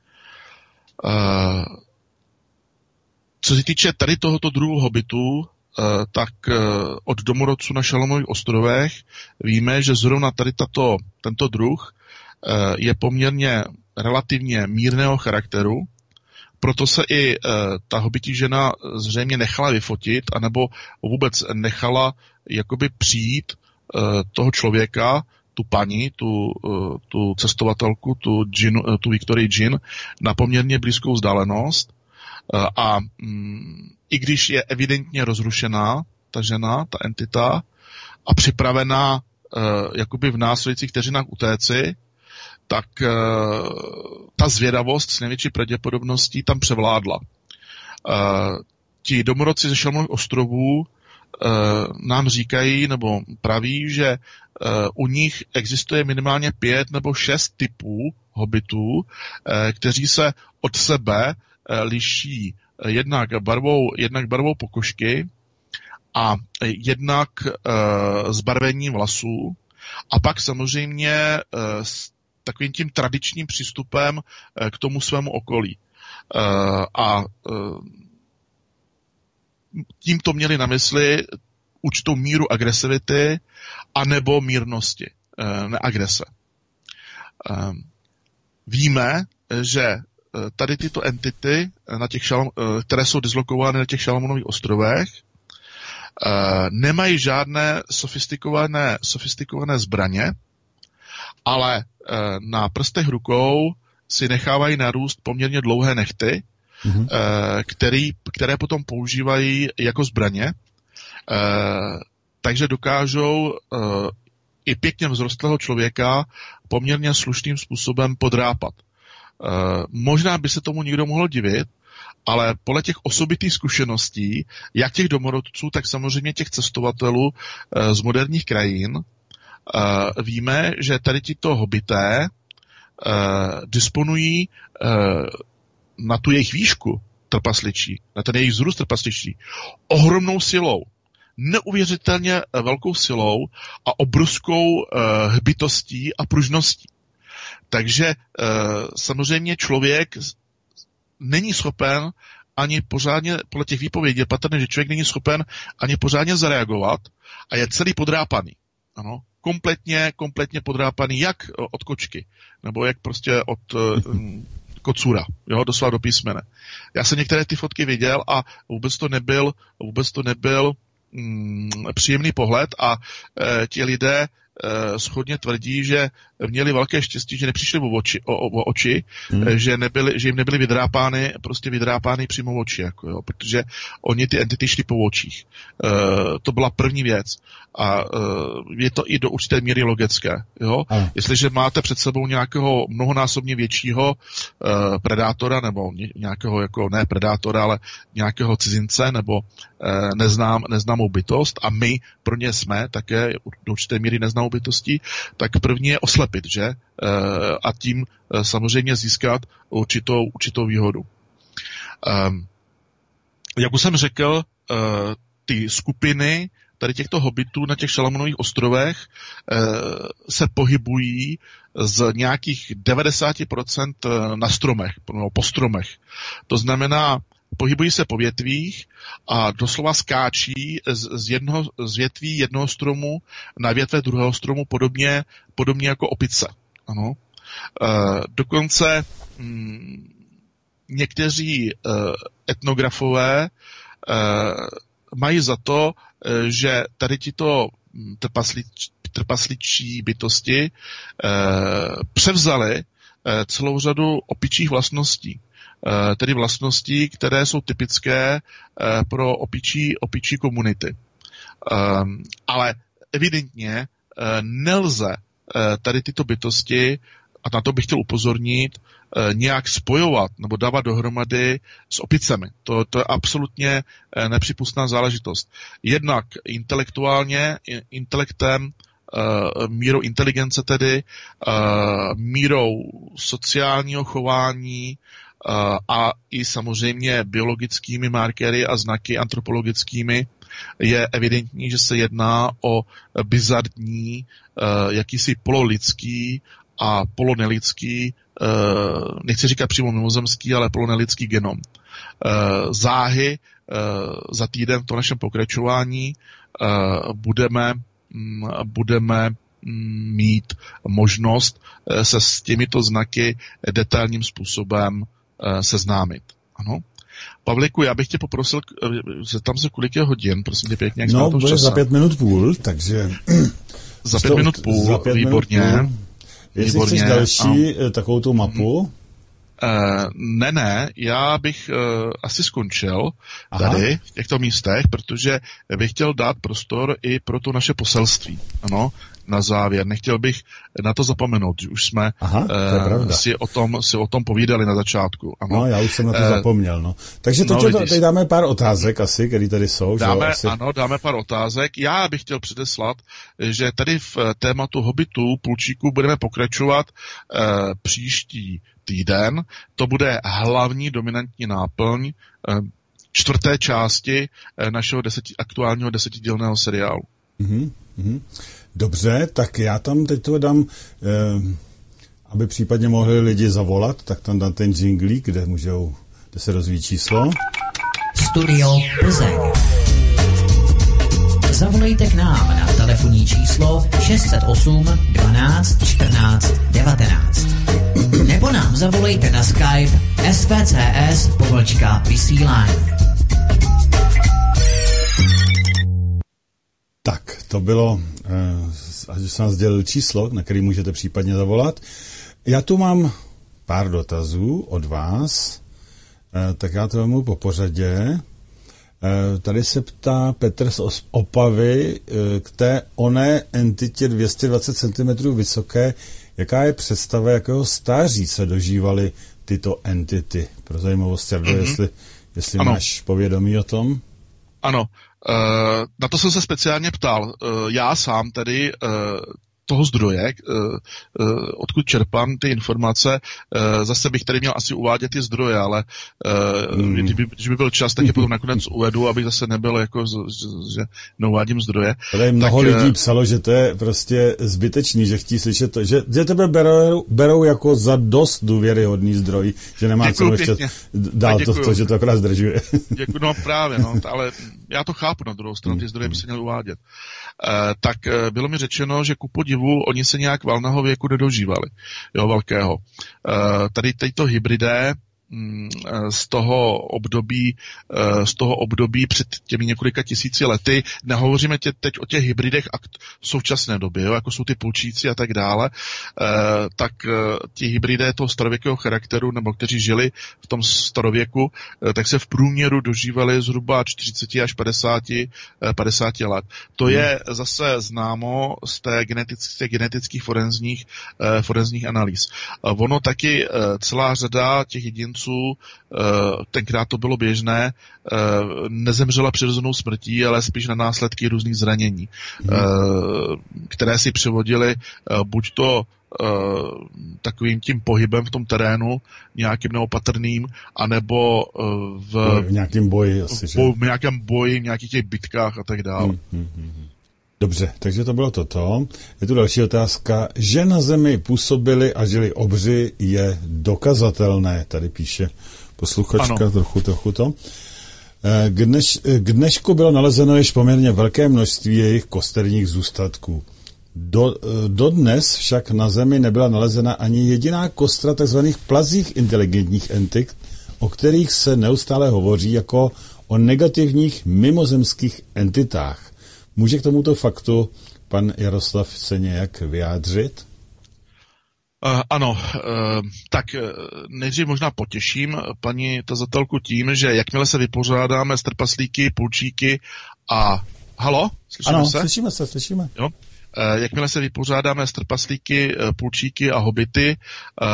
Co se týče tady tohoto druhu hobitu, tak od domorodců na Šalamunových ostrovech víme, že zrovna tady tato, tento druh je poměrně relativně mírného charakteru, proto se i ta hobití žena zřejmě nechala vyfotit, anebo vůbec nechala jakoby přijít toho člověka, tu paní, tu, tu cestovatelku, tu, džin, tu Victorii Džin, na poměrně blízkou vzdálenost. A mm, i když je evidentně rozrušená ta žena, ta entita, a připravená e, jakoby v následujících vteřinách utéci, tak e, ta zvědavost s největší pravděpodobností tam převládla. E, ti domorodci ze Šalamunových ostrovů e, nám říkají nebo praví, že e, u nich existuje minimálně pět nebo šest typů hobitů, e, kteří se od sebe liší jednak barvou, jednak barvou pokožky a jednak e, zbarvením vlasů a pak samozřejmě e, s takovým tím tradičním přístupem e, k tomu svému okolí. E, a e, tímto měli na mysli určitou míru agresivity anebo mírnosti, e, neagrese. E, víme, že tady tyto entity, na těch šalam, které jsou dislokované na těch Šalamunových ostrovech, nemají žádné sofistikované, sofistikované zbraně, ale na prstech rukou si nechávají narůst poměrně dlouhé nehty, mm-hmm. který, které potom používají jako zbraně, takže dokážou i pěkně vzrostlého člověka poměrně slušným způsobem podrápat. Uh, možná by se tomu někdo mohl divit, ale podle těch osobitých zkušeností, jak těch domorodců, tak samozřejmě těch cestovatelů uh, z moderních krajin, uh, víme, že tady tito hobité uh, disponují uh, na tu jejich výšku trpasličí, na ten jejich vzrůst trpasličí, ohromnou silou, neuvěřitelně velkou silou a obrovskou uh, hbitostí a pružností. Takže e, samozřejmě člověk není schopen ani pořádně, podle těch výpovědí je patrné, že člověk není schopen ani pořádně zareagovat a je celý podrápaný. Ano, kompletně, kompletně podrápaný jak od kočky, nebo jak prostě od e, kocura, jo, doslova do písmene. Já jsem některé ty fotky viděl a vůbec to nebyl, vůbec to nebyl mm, příjemný pohled a e, ti lidé e, shodně tvrdí, že měli velké štěstí, že nepřišli o oči, o, o, o oči hmm. e, že, nebyli, že jim nebyly vydrápány, prostě vydrápány přímo oči, jako jo, protože oni ty entity šli po očích. E, to byla první věc. A e, je to i do určité míry logické. Jo? Hmm. Jestliže máte před sebou nějakého mnohonásobně většího e, predátora, nebo nějakého, jako ne predátora, ale nějakého cizince, nebo e, neznám, neznámou bytost, a my pro ně jsme také do určité míry neznámou bytostí, tak první je oslepit, že? E, a tím e, samozřejmě získat určitou, určitou výhodu. E, jak už jsem řekl, e, ty skupiny tady těchto hobitů na těch Šalamunových ostrovech e, se pohybují z nějakých devadesát procent na stromech, no, po stromech. To znamená, pohybují se po větvích a doslova skáčí z, z, jednoho, z větví jednoho stromu na větve druhého stromu, podobně, podobně jako opice. Ano. E, dokonce mm, někteří e, etnografové e, mají za to, e, že tady tito trpaslič, trpasličí bytosti e, převzali e, celou řadu opičích vlastností. Tedy vlastnosti, které jsou typické pro opičí, opičí komunity. Ale evidentně nelze tady tyto bytosti, a na to bych chtěl upozornit, nějak spojovat nebo dávat dohromady s opicemi. To, to je absolutně nepřípustná záležitost. Jednak intelektuálně, intelektem, mírou inteligence tedy, mírou sociálního chování, a i samozřejmě biologickými markéry a znaky antropologickými je evidentní, že se jedná o bizarní, jakýsi pololidský a polonelidský, nechci říkat přímo mimozemský, ale polonelidský genom. Záhy za týden v tom našem pokračování budeme, budeme mít možnost se s těmito znaky detailním způsobem seznámit. Ano. Pavliku, já bych tě poprosil, zeptám se, kolik je hodin, prosím tě pěkně, jak no, to bude za pět minut půl, takže... za pět minut půl, za pět výborně. Minut půl. Jestli výborně, chceš další a... takovou tu mapu... Uh, ne, ne, já bych uh, asi skončil Aha. tady v těchto místech, protože bych chtěl dát prostor i pro to naše poselství, ano, na závěr. Nechtěl bych na to zapomenout, že už jsme Aha, uh, si, o tom, si o tom povídali na začátku. Ano. No, já už jsem na to uh, zapomněl, no. Takže teď no, tady dáme pár otázek asi, které tady jsou. Dáme, asi... Ano, dáme pár otázek. Já bych chtěl předeslat, že tady v tématu hobitů, půlčíků budeme pokračovat uh, příští týden. To bude hlavní dominantní náplň uh, čtvrté části uh, našeho deseti, aktuálního desetidílného seriálu. Mhm, mhm. Dobře, tak já tam teď to dám, eh, aby případně mohli lidi zavolat, tak tam dám ten jinglík, kde můžou, kde se rozvíjí číslo. Studio Plzeň. Zavolejte k nám na telefonní číslo šest set osm dvanáct čtrnáct devatenáct. Nebo nám zavolejte na Skype S V C S pomlčka vysílání. Tak, to bylo, ať jsem vám sdělil číslo, na který můžete případně zavolat. Já tu mám pár dotazů od vás, tak já to vemu po pořadě. Tady se ptá Petr z Opavy k té oné entitě dvě stě dvacet centimetrů vysoké. Jaká je představa, jakého stáří se dožívaly tyto entity? Pro zajímavost, mm-hmm. jestli, jestli máš povědomí o tom? Ano. Uh, na to jsem se speciálně ptal. Uh, já sám tedy uh, toho zdroje, uh, uh, odkud čerpám ty informace, uh, zase bych tady měl asi uvádět ty zdroje, ale uh, mm. kdyby, když by byl čas, tak je potom nakonec uvedu, abych zase nebyl jako, že neuvádím zdroje. Tady mnoho tak, lidí psalo, že to je prostě zbytečný, že chtí slyšet to, že, že tebe berou, berou jako za dost důvěryhodný zdroj, že nemá co ještě dál to, to, že to akorát zdržuje. Děkuji, no právě, no, ale já to chápu na druhou stranu, ty zdroje by se měly uvádět. Uh, tak uh, bylo mi řečeno, že ku podivu oni se nějak valného věku nedožívali, jo, velkého. Uh, tady tyto hybridé z toho období, z toho období před těmi několika tisíci lety. Nehovoříme tě, teď o těch hybridech a v současné době, jo, jako jsou ty pulčíci a tak dále, tak ti hybridé toho starověkého charakteru, nebo kteří žili v tom starověku, tak se v průměru dožívali zhruba čtyřicet až padesát let. To je zase známo z té genetických, těch genetických forenzních, forenzních analýz. Ono taky celá řada těch jedinců, tenkrát to bylo běžné, nezemřela přirozenou smrtí, ale spíš na následky různých zranění, hmm. které si přivodili buď to takovým tím pohybem v tom terénu, nějakým neopatrným, anebo v, v nějakém boji, asi, v, v nějakém boji, v nějakých těch bitkách a tak dále. Hmm, hmm, hmm. Dobře, takže to bylo toto. Je tu další otázka. Že na Zemi působili a žili obři je dokazatelné, tady píše posluchačka, ano. trochu, trochu to. K, dneš, k dnešku bylo nalezeno již poměrně velké množství jejich kosterních zůstatků. Do, dodnes však na Zemi nebyla nalezena ani jediná kostra tzv. Plazích inteligentních entit, o kterých se neustále hovoří jako o negativních mimozemských entitách. Může k tomuto faktu pan Jaroslav se nějak vyjádřit? Uh, ano, uh, tak uh, nejdřív možná potěším paní tazatelku tím, že jakmile se vypořádáme s trpaslíky, pulčíky a... Halo? Slyšíme ano, se? slyšíme se, slyšíme. Jo? Uh, jakmile se vypořádáme s trpaslíky, uh, pulčíky a hobity, uh,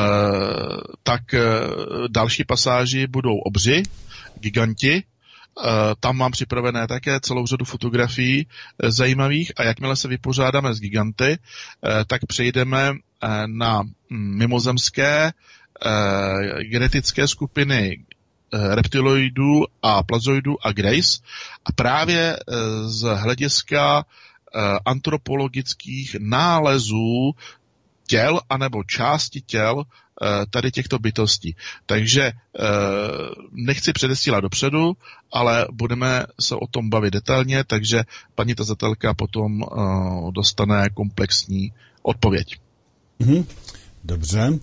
tak uh, další pasáži budou obři, giganti. Tam mám připravené také celou řadu fotografií zajímavých a jakmile se vypořádáme s giganty, tak přejdeme na mimozemské genetické skupiny reptiloidů a plazoidů a greys a právě z hlediska antropologických nálezů těl anebo části těl tady těchto bytostí. Takže nechci předesílat dopředu, ale budeme se o tom bavit detailně, takže paní tazatelka potom dostane komplexní odpověď. Mhm. Dobře.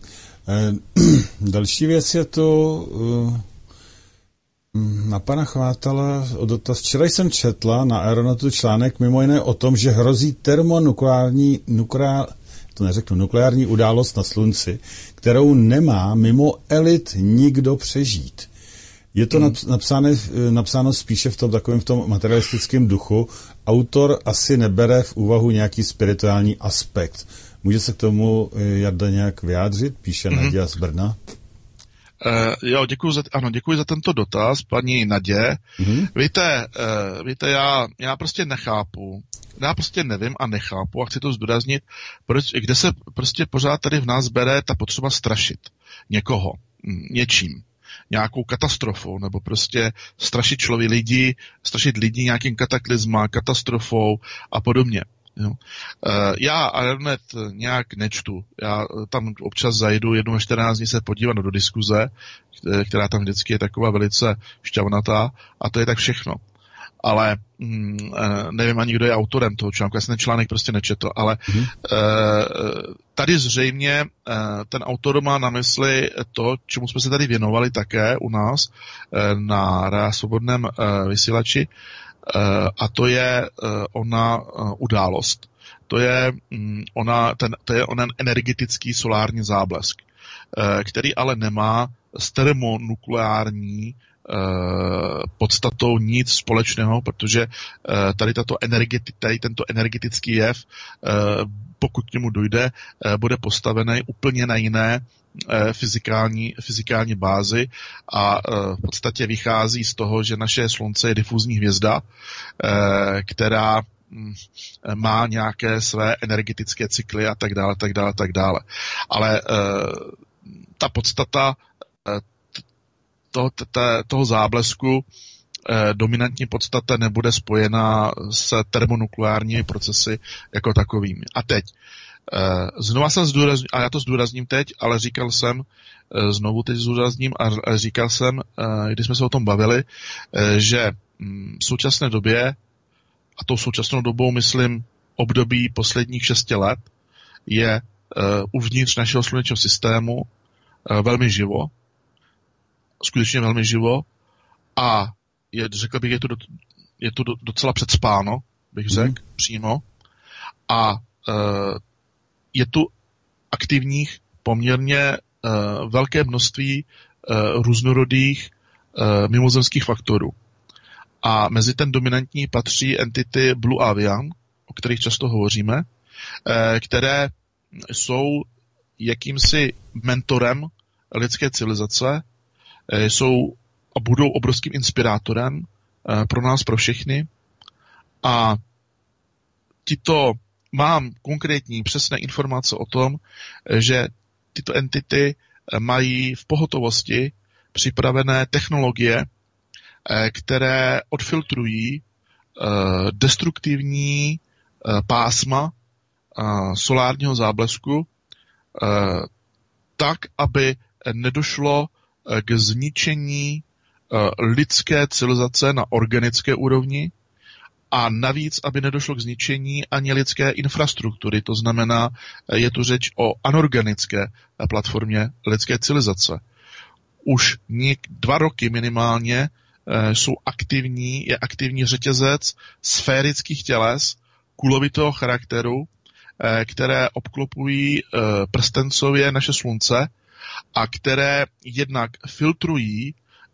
Další věc je to na pana Chvátala dotaz. Včera jsem četla na Aeronautu článek mimo jiné o tom, že hrozí termonukleární nukleár, to neřeknu, nukleární událost na Slunci, kterou nemá mimo elit nikdo přežít. Je to hmm. napsáno, napsáno spíše v tom takovém v tom materialistickém duchu. Autor asi nebere v úvahu nějaký spirituální aspekt. Může se k tomu Jarda nějak vyjádřit? Píše hmm. Naděja z Brna. Uh, jo, děkuji za, ano, děkuji za tento dotaz, paní Nadě. Mm-hmm. Víte, uh, víte, já, já prostě nechápu, já prostě nevím a nechápu a chci to zdůraznit, proč, kde se prostě pořád tady v nás bere ta potřeba strašit někoho, něčím, nějakou katastrofou, nebo prostě strašit člověk lidi, strašit lidi nějakým kataklizma, katastrofou a podobně. Jo. Já Aeronet nějak nečtu. Já tam občas zajdu jednou na čtrnáct dní se podívat do diskuze, která tam vždycky je taková velice šťavnatá a to je tak všechno. Ale hm, nevím ani, kdo je autorem toho článku, já jsem ten článek prostě nečetl, ale mm. tady zřejmě ten autor má na mysli to, čemu jsme se tady věnovali také u nás na Rádio Svobodném vysílači, a to je ona událost. To je ona, ten, to je onen energetický solární záblesk, který ale nemá s termonukleární podstatou nic společného, protože tady, tato energeti, tady tento energetický jev, pokud k němu dojde, bude postavený úplně na jiné fyzikální, fyzikální bázi a v podstatě vychází z toho, že naše Slunce je difuzní hvězda, která má nějaké své energetické cykly a tak dále, tak dále, tak dále. Ale ta podstata toho, toho záblesku, dominantní podstata nebude spojená s termonukleárními procesy jako takovými. A teď, znova jsem zdůrazním, a já to zdůrazním teď, ale říkal jsem, znovu teď zdůrazním a říkal jsem, když jsme se o tom bavili, že v současné době, a tou současnou dobou myslím období posledních šesti let, je uvnitř našeho slunečního systému velmi živo. skutečně velmi živo a je, řekl bych, je to, do, je to docela předspáno, bych řekl, mm. přímo. A uh, je tu aktivních poměrně uh, velké množství uh, různorodých uh, mimozemských faktorů. A mezi ten dominantní patří entity Blue Avian, o kterých často hovoříme, uh, které jsou jakýmsi mentorem lidské civilizace, uh, jsou a budou obrovským inspirátorem uh, pro nás, pro všechny. A tito mám konkrétní přesné informace o tom, že tyto entity mají v pohotovosti připravené technologie, které odfiltrují destruktivní pásma solárního záblesku tak, aby nedošlo k zničení lidské civilizace na organické úrovni, a navíc, aby nedošlo k zničení ani lidské infrastruktury. To znamená, je tu řeč o anorganické platformě lidské civilizace. Už něk, dva roky minimálně jsou aktivní, je aktivní řetězec sférických těles kulovitého charakteru, které obklopují prstencově naše slunce a které jednak filtrují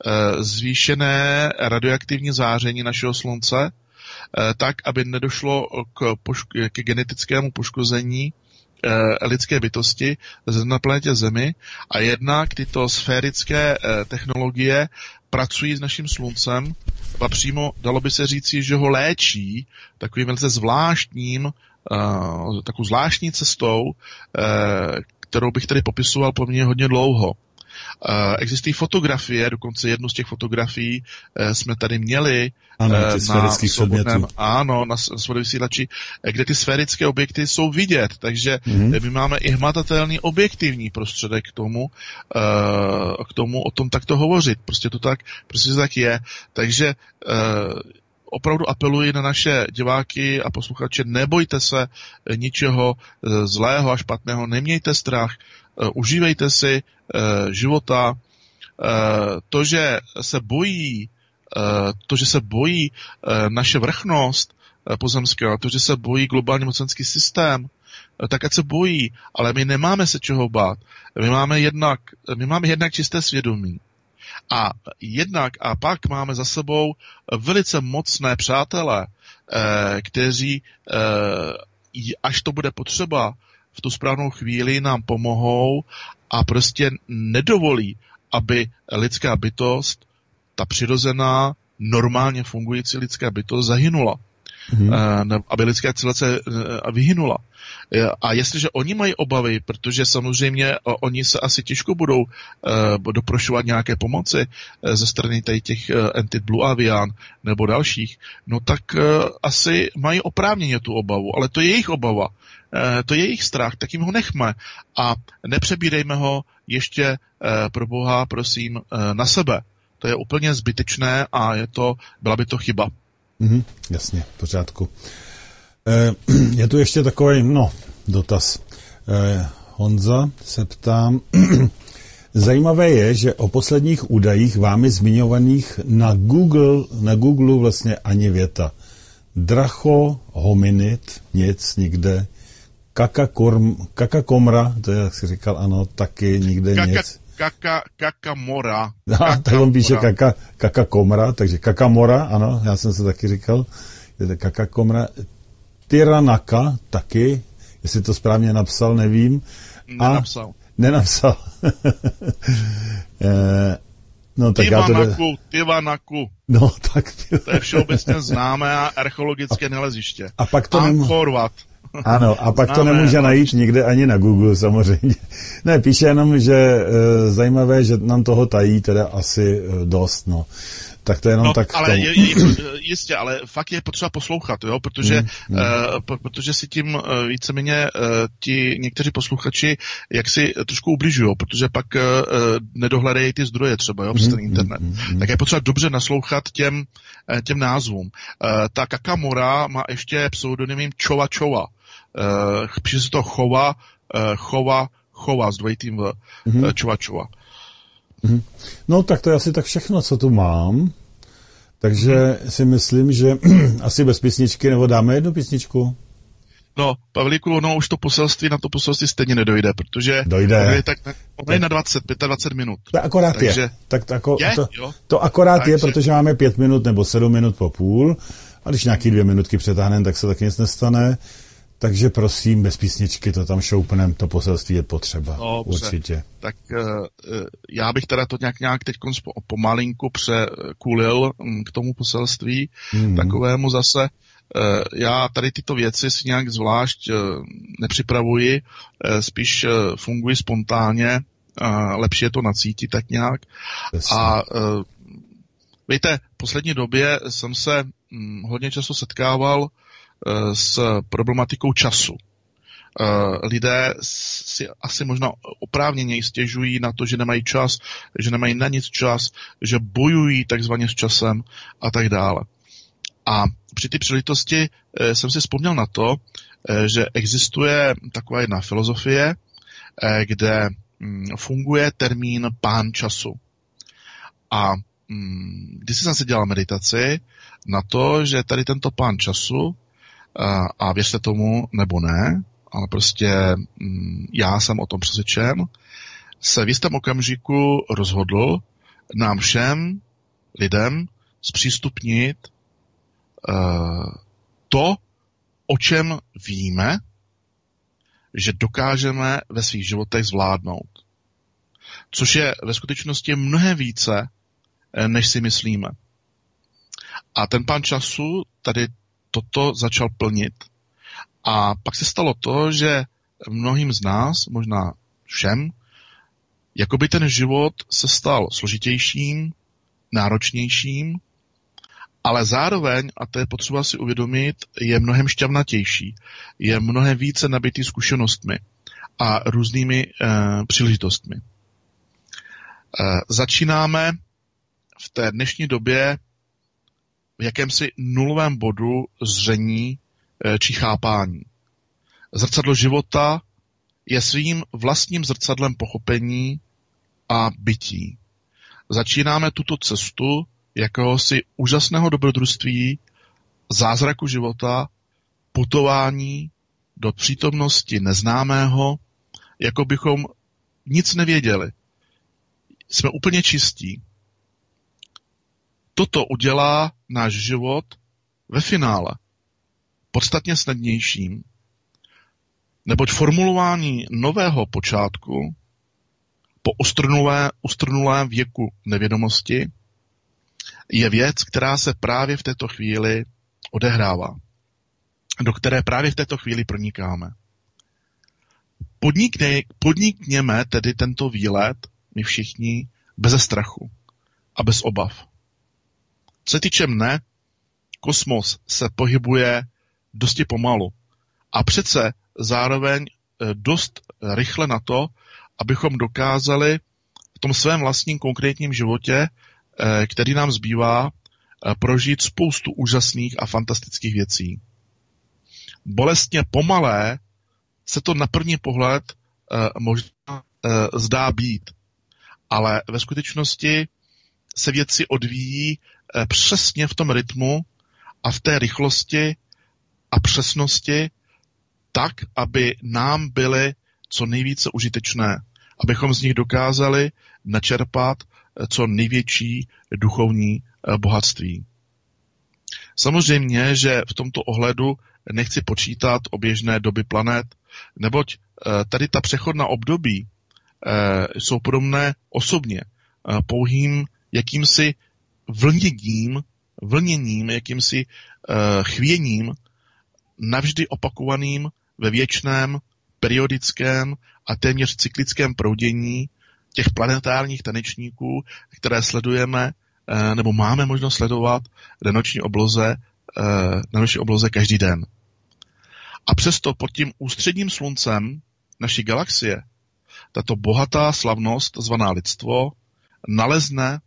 zvýšené radioaktivní záření našeho slunce, tak, aby nedošlo k, pošk- k genetickému poškození e, lidské bytosti na planetě Zemi, a jednak tyto sférické e, technologie pracují s naším sluncem a přímo dalo by se říci, že ho léčí takovým velice zvláštním, e, takovou zvláštní cestou, e, kterou bych tady popisoval poměrně hodně dlouho. Uh, existují fotografie, dokonce jednu z těch fotografií uh, jsme tady měli ano, uh, na svobodném, ano, na svobodném vysílači, kde ty sférické objekty jsou vidět, takže mm-hmm. my máme i hmatatelný objektivní prostředek k tomu, uh, k tomu o tom takto hovořit. Prostě to tak, prostě to tak je. Takže uh, opravdu apeluji na naše diváky a posluchače, nebojte se ničeho zlého a špatného, nemějte strach, Uh, užívejte si uh, života. Uh, to, že se bojí, uh, to, že se bojí uh, naše vrchnost uh, pozemská, to, že se bojí globální mocenský systém, uh, tak ať se bojí, ale my nemáme se čeho bát. My máme jednak, my máme jednak čisté svědomí. A jednak a pak máme za sebou velice mocné přátelé, uh, kteří, uh, až to bude potřeba, v tu správnou chvíli nám pomohou a prostě nedovolí, aby lidská bytost, ta přirozená, normálně fungující lidská bytost zahynula. Mm-hmm. Aby lidská civilizace vyhynula. A jestliže oni mají obavy, protože samozřejmě oni se asi těžko budou uh, doprošovat nějaké pomoci uh, ze strany tady těch uh, entit Blue Avian nebo dalších, no tak uh, asi mají oprávněně tu obavu, ale to je jejich obava. To je jejich strach, tak jim ho nechme a nepřebírejme ho ještě pro Boha, prosím, na sebe. To je úplně zbytečné a je to, byla by to chyba. Mm-hmm, jasně, v pořádku. Je tu ještě takový, no, dotaz. Honza se ptá, zajímavé je, že o posledních údajích vámi zmiňovaných na Google, na Google vlastně ani věta. Dracho, hominid, nic, nikde. Kakakorm, kakakomra, to je, jak jsi říkal, ano, taky nikde kaka, nic. Kaka, kakamora. Kaka, tak on píše kaka, kakakomra, takže kakamora, ano, já jsem se taky říkal, je to kakakomra. Tyranaka, taky, jestli to správně napsal, nevím. Nenapsal. A, nenapsal. e, no, tak Tivanaku, já to... Tivanaku. No, tak... To je všeobecně známé a archeologické naleziště. A pak to nemů... Ano, a pak Známe, to nemůže najít nikde ani na Google samozřejmě. Ne, píše jenom, že e, zajímavé, že nám toho tají teda asi e, dost, no. Tak to je jenom no, tak ale je, je, jistě, ale fakt je potřeba poslouchat, jo, protože, mm, mm. Uh, protože si tím uh, víceméně uh, ti někteří posluchači jaksi trošku ubližují, protože pak uh, nedohledají ty zdroje třeba, jo, přes ten internet. Mm, mm, tak je potřeba dobře naslouchat těm, uh, těm názvům. Uh, ta kakamora má ještě pseudonymem Čova Čova. Uh, píše se to chova, uh, chova, chova s dvojitým v, mm. uh, Čova Čova. Mhm. No tak to je asi tak všechno, co tu mám. Takže hmm. si myslím, že asi bez písničky, nebo dáme jednu písničku? No, Pavlíku, no už to poselství, na to poselství stejně nedojde, protože Dojde. ono je, tak, ono je na dvacet, dvacet pět minut. To akorát Takže... je. Tak, tako, je? To, Jo? to akorát Takže... je, protože máme pět minut nebo sedm minut po půl a když nějaký dvě minutky přetáhneme, tak se taky nic nestane. Takže prosím, bez písničky to tam šoupnem, to poselství je potřeba. Dobře. Určitě. Tak uh, já bych teda to nějak, nějak teď pomalinku překulil k tomu poselství, hmm. takovému zase. Uh, já tady tyto věci si nějak zvlášť uh, nepřipravuji, uh, spíš uh, funguji spontánně, uh, lepší je to nacítit tak nějak. Jasně. A uh, víte, v poslední době jsem se um, hodně často setkával s problematikou času. Lidé si asi možná oprávněně stěžují na to, že nemají čas, že nemají na nic čas, že bojují takzvaně s časem a tak dále. A při té příležitosti jsem si vzpomněl na to, že existuje taková jedna filozofie, kde funguje termín pán času. A když jsem si dělal meditaci na to, že tady tento pán času, a věřte tomu nebo ne, ale prostě já jsem o tom přesvědčen, se v jistém okamžiku rozhodl nám všem lidem zpřístupnit uh, to, o čem víme, že dokážeme ve svých životech zvládnout. Což je ve skutečnosti mnohem více, než si myslíme. A ten pán času tady toto začal plnit. A pak se stalo to, že mnohým z nás, možná všem, jakoby ten život se stal složitějším, náročnějším, ale zároveň, a to je potřeba si uvědomit, je mnohem šťavnatější, je mnohem více nabitý zkušenostmi a různými eh, příležitostmi. Eh, začínáme v té dnešní době v jakémsi nulovém bodu zření e, či chápání. Zrcadlo života je svým vlastním zrcadlem pochopení a bytí. Začínáme tuto cestu jakéhosi úžasného dobrodružství, zázraku života, putování do přítomnosti neznámého, jako bychom nic nevěděli. Jsme úplně čistí. Toto udělá náš život ve finále podstatně snadnějším, neboť formulování nového počátku po ustrnulé, ustrnulém věku nevědomosti je věc, která se právě v této chvíli odehrává, do které právě v této chvíli pronikáme. Podnikne, podnikněme tedy tento výlet, my všichni, bez strachu a bez obav. Co se týče mne, kosmos se pohybuje dosti pomalu a přece zároveň dost rychle na to, abychom dokázali v tom svém vlastním konkrétním životě, který nám zbývá, prožít spoustu úžasných a fantastických věcí. Bolestně pomalé se to na první pohled možná zdá být, ale ve skutečnosti se věci odvíjí přesně v tom rytmu a v té rychlosti a přesnosti tak, aby nám byly co nejvíce užitečné, abychom z nich dokázali načerpat co největší duchovní bohatství. Samozřejmě, že v tomto ohledu nechci počítat o běžné doby planet, neboť tady ta přechodná období jsou podobné osobně pouhým jakýmsi vlněním, vlněním, jakýmsi chvěním navždy opakovaným ve věčném, periodickém a téměř cyklickém proudění těch planetárních tanečníků, které sledujeme nebo máme možnost sledovat na noční obloze, na noční obloze každý den. A přesto pod tím ústředním sluncem naší galaxie tato bohatá slavnost, zvaná lidstvo, nalezne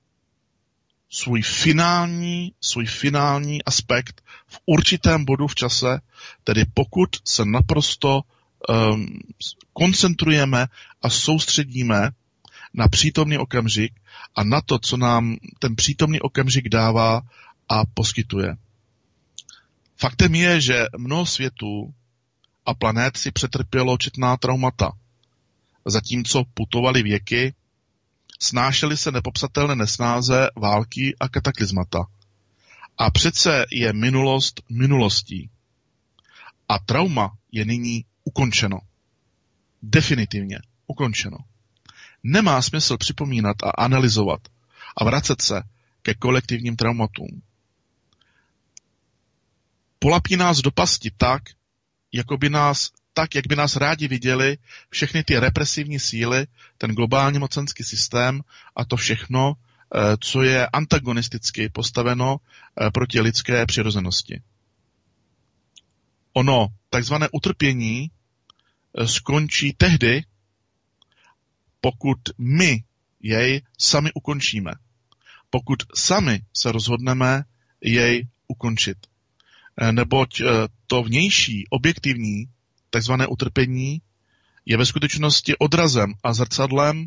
svůj finální, svůj finální aspekt v určitém bodu v čase, tedy pokud se naprosto um, koncentrujeme a soustředíme na přítomný okamžik a na to, co nám ten přítomný okamžik dává a poskytuje. Faktem je, že mnoho světů a planet si přetrpělo četná traumata. Zatímco putovali věky, snášely se nepopsatelné nesnáze, války a kataklizmata. A přece je minulost minulostí. A trauma je nyní ukončeno. Definitivně ukončeno. Nemá smysl připomínat a analyzovat a vracet se ke kolektivním traumatům. Polapí nás do pasti tak, jako by nás, tak, jak by nás rádi viděli všechny ty represivní síly, ten globální mocenský systém a to všechno, co je antagonisticky postaveno proti lidské přirozenosti. Ono, takzvané utrpění, skončí tehdy, pokud my jej sami ukončíme. Pokud sami se rozhodneme jej ukončit. Neboť to vnější, objektivní, takzvané utrpení je ve skutečnosti odrazem a zrcadlem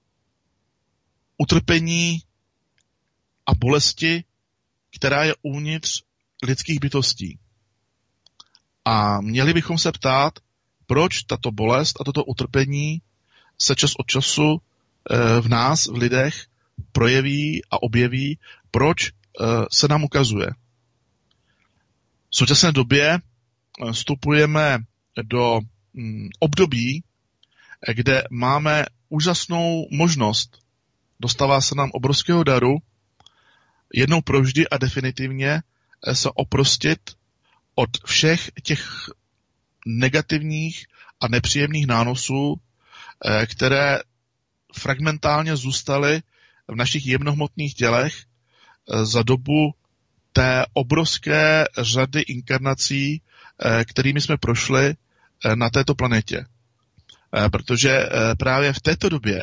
utrpení a bolesti, která je uvnitř lidských bytostí. A měli bychom se ptát, proč tato bolest a toto utrpení se čas od času v nás, v lidech, projeví a objeví, proč se nám ukazuje. V současné době vstupujeme do období, kde máme úžasnou možnost, dostává se nám obrovského daru, jednou provždy a definitivně se oprostit od všech těch negativních a nepříjemných nánosů, které fragmentálně zůstaly v našich jemnohmotných tělech za dobu té obrovské řady inkarnací, kterými jsme prošli na této planetě. Protože právě v této době,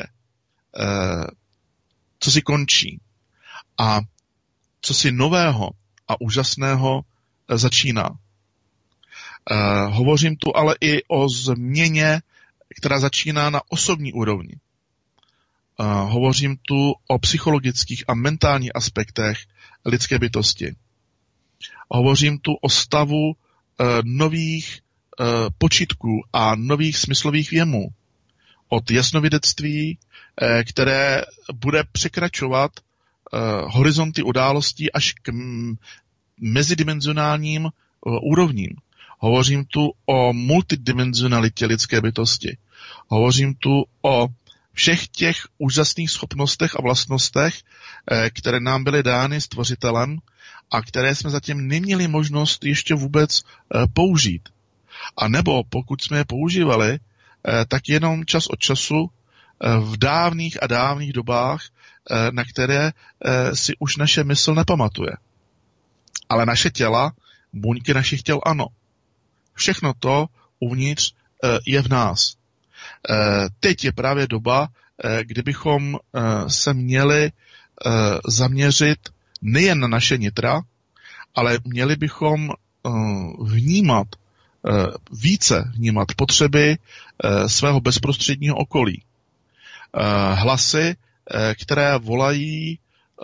co si končí a co si nového a úžasného začíná. Hovořím tu ale i o změně, která začíná na osobní úrovni. Hovořím tu o psychologických a mentálních aspektech lidské bytosti. Hovořím tu o stavu nových počitků a nových smyslových věmů. Od jasnovidectví, které bude překračovat horizonty událostí až k mezidimenzionálním úrovním. Hovořím tu o multidimenzionalitě lidské bytosti. Hovořím tu o všech těch úžasných schopnostech a vlastnostech, které nám byly dány stvořitelem a které jsme zatím neměli možnost ještě vůbec použít. A nebo pokud jsme je používali, tak jenom čas od času v dávných a dávných dobách, na které si už naše mysl nepamatuje. Ale naše těla, buňky našich těl ano. Všechno to uvnitř je v nás. Teď je právě doba, kdybychom se měli zaměřit nejen na naše nitra, ale měli bychom vnímat, více vnímat potřeby svého bezprostředního okolí. Hlasy, které volají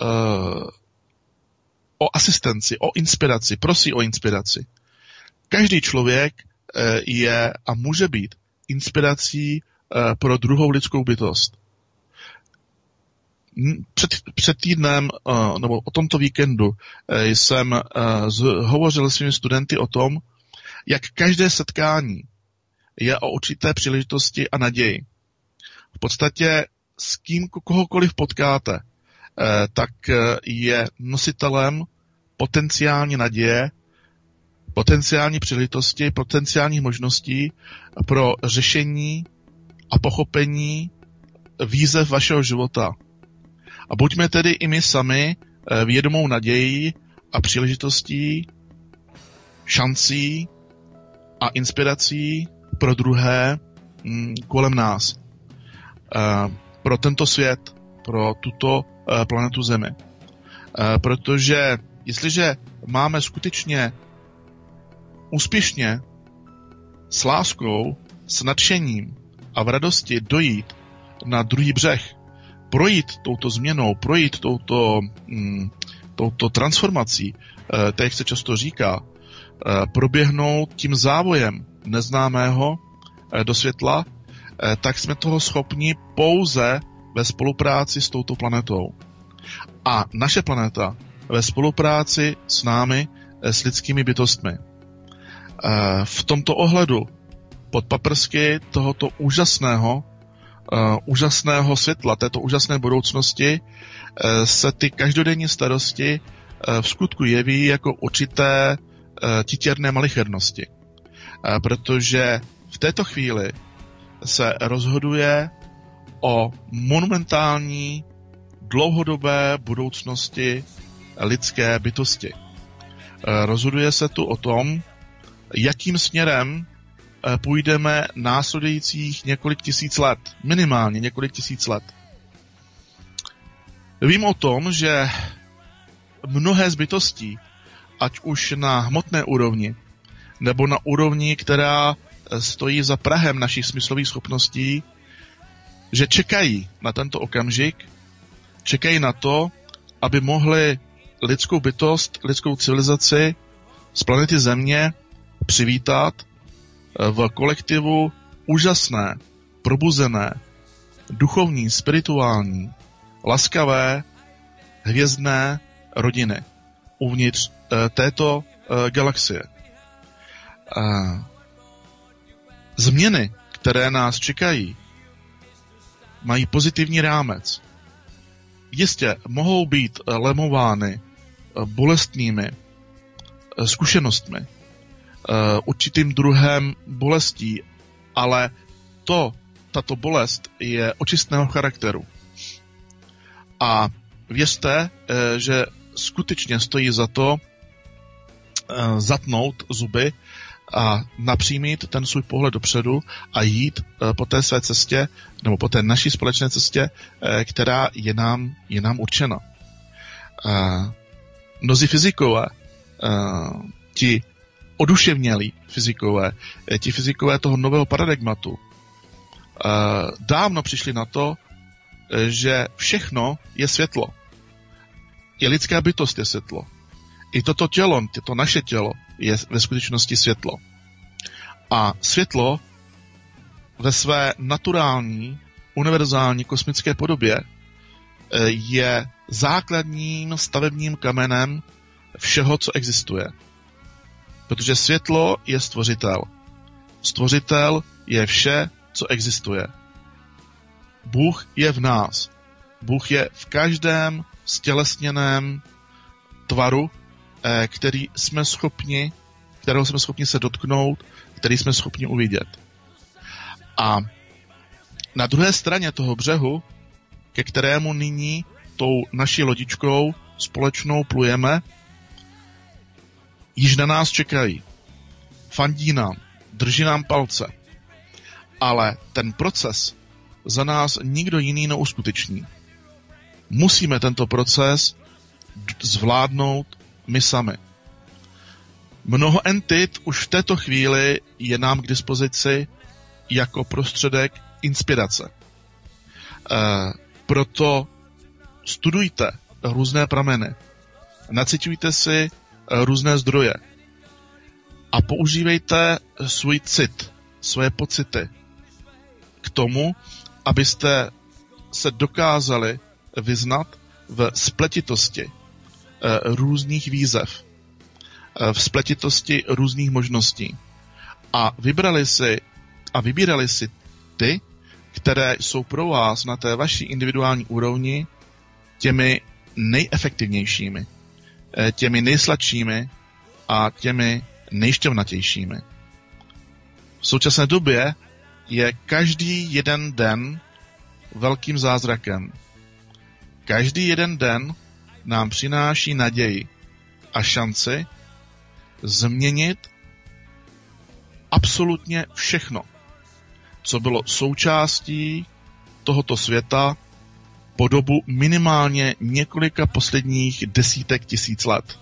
o asistenci, o inspiraci, prosí o inspiraci. Každý člověk je a může být inspirací pro druhou lidskou bytost. Před, před týdnem, nebo o tomto víkendu, jsem hovořil s svými studenty o tom, jak každé setkání je o určité příležitosti a naději. V podstatě s kým kohokoliv potkáte, tak je nositelem potenciální naděje, potenciální příležitosti, potenciálních možností pro řešení a pochopení výzev vašeho života. A buďme tedy i my sami vědomou nadějí a příležitostí, šancí a inspirací pro druhé kolem nás. Pro tento svět, pro tuto planetu Zemi. Protože jestliže máme skutečně úspěšně, s láskou, s nadšením a v radosti dojít na druhý břeh, projít touto změnou, projít touto, mm, touto transformací, eh, tak jak se často říká, eh, proběhnout tím závojem neznámého eh, do světla, eh, tak jsme toho schopni pouze ve spolupráci s touto planetou. A naše planeta ve spolupráci s námi, eh, s lidskými bytostmi. Eh, v tomto ohledu pod paprsky tohoto úžasného Uh, úžasného světla, této úžasné budoucnosti uh, se ty každodenní starosti uh, v skutku jeví jako určité uh, titěrné malichernosti. Uh, protože v této chvíli se rozhoduje o monumentální dlouhodobé budoucnosti lidské bytosti. Uh, rozhoduje se tu o tom, jakým směrem půjdeme následujících několik tisíc let. Minimálně několik tisíc let. Vím o tom, že mnohé z bytostí, ať už na hmotné úrovni, nebo na úrovni, která stojí za prahem našich smyslových schopností, že čekají na tento okamžik, čekají na to, aby mohli lidskou bytost, lidskou civilizaci z planety Země přivítat v kolektivu úžasné, probuzené, duchovní, spirituální, laskavé, hvězdné rodiny uvnitř e, této e, galaxie. E, změny, které nás čekají, mají pozitivní rámec. Jistě mohou být lemovány bolestnými zkušenostmi, Uh, určitým druhem bolestí, ale to, tato bolest je očistného charakteru. A věřte, uh, že skutečně stojí za to uh, zatnout zuby a napřímit ten svůj pohled dopředu a jít uh, po té své cestě, nebo po té naší společné cestě, uh, která je nám, je nám určena. Uh, mnozí fyzikové, uh, ti oduševnělí fyzikové, ti fyzikové toho nového paradigmatu, dávno přišli na to, že všechno je světlo. I lidská bytost je světlo. I toto tělo, to naše tělo, je ve skutečnosti světlo. A světlo ve své naturální, univerzální kosmické podobě je základním stavebním kamenem všeho, co existuje. Protože světlo je stvořitel. Stvořitel je vše, co existuje. Bůh je v nás. Bůh je v každém stělesněném tvaru, který jsme schopni, kterého jsme schopni se dotknout, který jsme schopni uvidět. A na druhé straně toho břehu, ke kterému nyní tou naší lodičkou společnou plujeme, již na nás čekají. Fandí nám, drží nám palce. Ale ten proces za nás nikdo jiný neuskuteční. Musíme tento proces zvládnout my sami. Mnoho entit už v této chvíli je nám k dispozici jako prostředek inspirace. E, proto studujte různé prameny. Naciťujte si různé zdroje. A používejte svůj cit, svoje pocity k tomu, abyste se dokázali vyznat v spletitosti různých výzev, v spletitosti různých možností. A vybrali si a vybírali si ty, které jsou pro vás na té vaší individuální úrovni těmi nejefektivnějšími, těmi nejsladšími a těmi nejšťavnatějšími. V současné době je každý jeden den velkým zázrakem. Každý jeden den nám přináší naději a šanci změnit absolutně všechno, co bylo součástí tohoto světa po dobu minimálně několika posledních desítek tisíc let.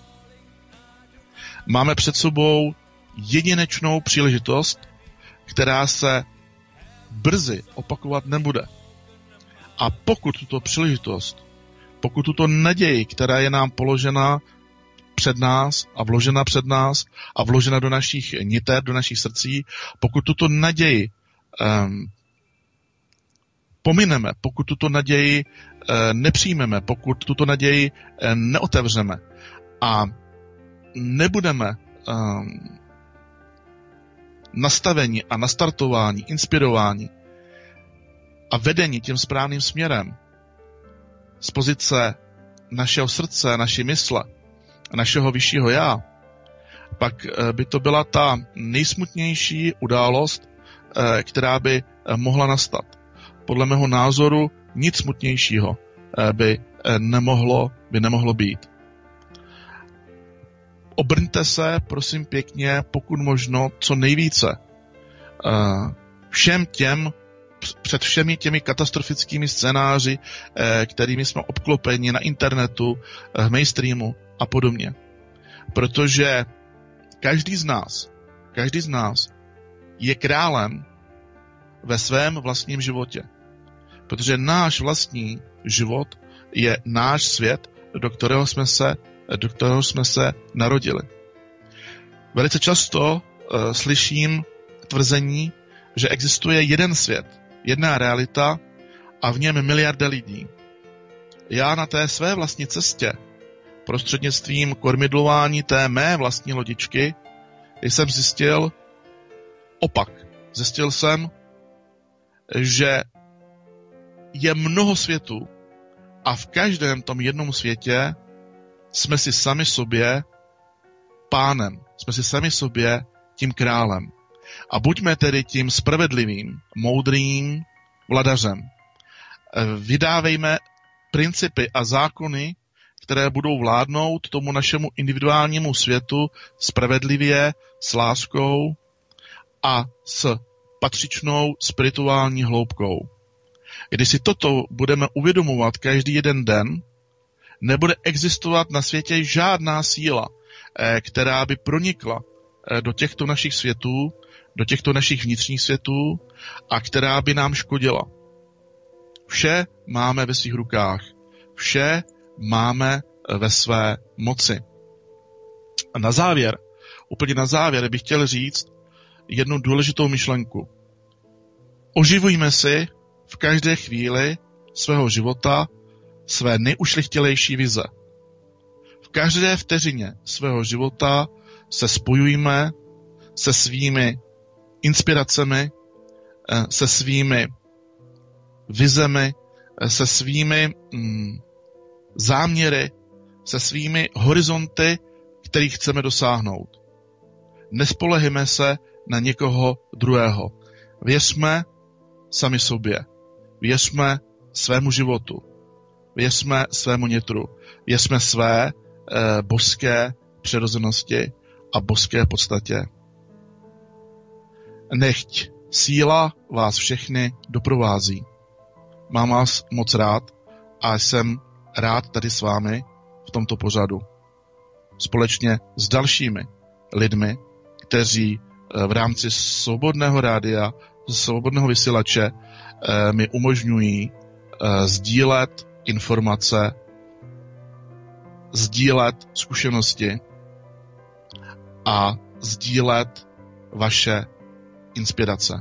Máme před sebou jedinečnou příležitost, která se brzy opakovat nebude. A pokud tuto příležitost, pokud tuto naději, která je nám položena před nás a vložena před nás a vložena do našich niter, do našich srdcí, pokud tuto naději um, pomineme, pokud tuto naději uh, nepřijmeme, pokud tuto naději uh, neotevřeme a nebudeme um, nastavení a nastartování, inspirování a vedení tím správným směrem z pozice našeho srdce, naší mysle, našeho vyššího já, pak by to byla ta nejsmutnější událost, která by mohla nastat. Podle mého názoru nic smutnějšího by nemohlo, by nemohlo být. Obrňte se, prosím pěkně, pokud možno, co nejvíce všem těm, před všemi těmi katastrofickými scénáři, kterými jsme obklopeni na internetu, v mainstreamu a podobně. Protože každý z nás, každý z nás je králem ve svém vlastním životě. Protože náš vlastní život je náš svět, do kterého jsme se, do kterého jsme se narodili. Velice často uh, slyším tvrzení, že existuje jeden svět, jedna realita a v něm miliarda lidí. Já na té své vlastní cestě, prostřednictvím kormidlování té mé vlastní lodičky, jsem zjistil opak. Zjistil jsem, že je mnoho světů a v každém tom jednom světě jsme si sami sobě pánem, jsme si sami sobě tím králem. A buďme tedy tím spravedlivým, moudrým vladařem. Vydávejme principy a zákony, které budou vládnout tomu našemu individuálnímu světu spravedlivě, s láskou a s patřičnou spirituální hloubkou. Když si toto budeme uvědomovat každý jeden den, nebude existovat na světě žádná síla, která by pronikla do těchto našich světů, do těchto našich vnitřních světů a která by nám škodila. Vše máme ve svých rukách. Vše máme ve své moci. A na závěr, úplně na závěr bych chtěl říct jednu důležitou myšlenku. Oživujme si v každé chvíli svého života své nejušlechtilejší vize. V každé vteřině svého života se spojujme se svými inspiracemi, se svými vizemi, se svými mm, záměry, se svými horizonty, kterých chceme dosáhnout. Nespolehejme se na někoho druhého. Věřme sami sobě. Věřme svému životu. Věřme svému nitru. Věřme své eh, božské přirozenosti a božské podstatě. Nechť síla vás všechny doprovází. Mám vás moc rád a jsem rád tady s vámi v tomto pořadu. Společně s dalšími lidmi, kteří v rámci svobodného rádia, svobodného vysílače mi umožňují sdílet informace, sdílet zkušenosti a sdílet vaše inspirace.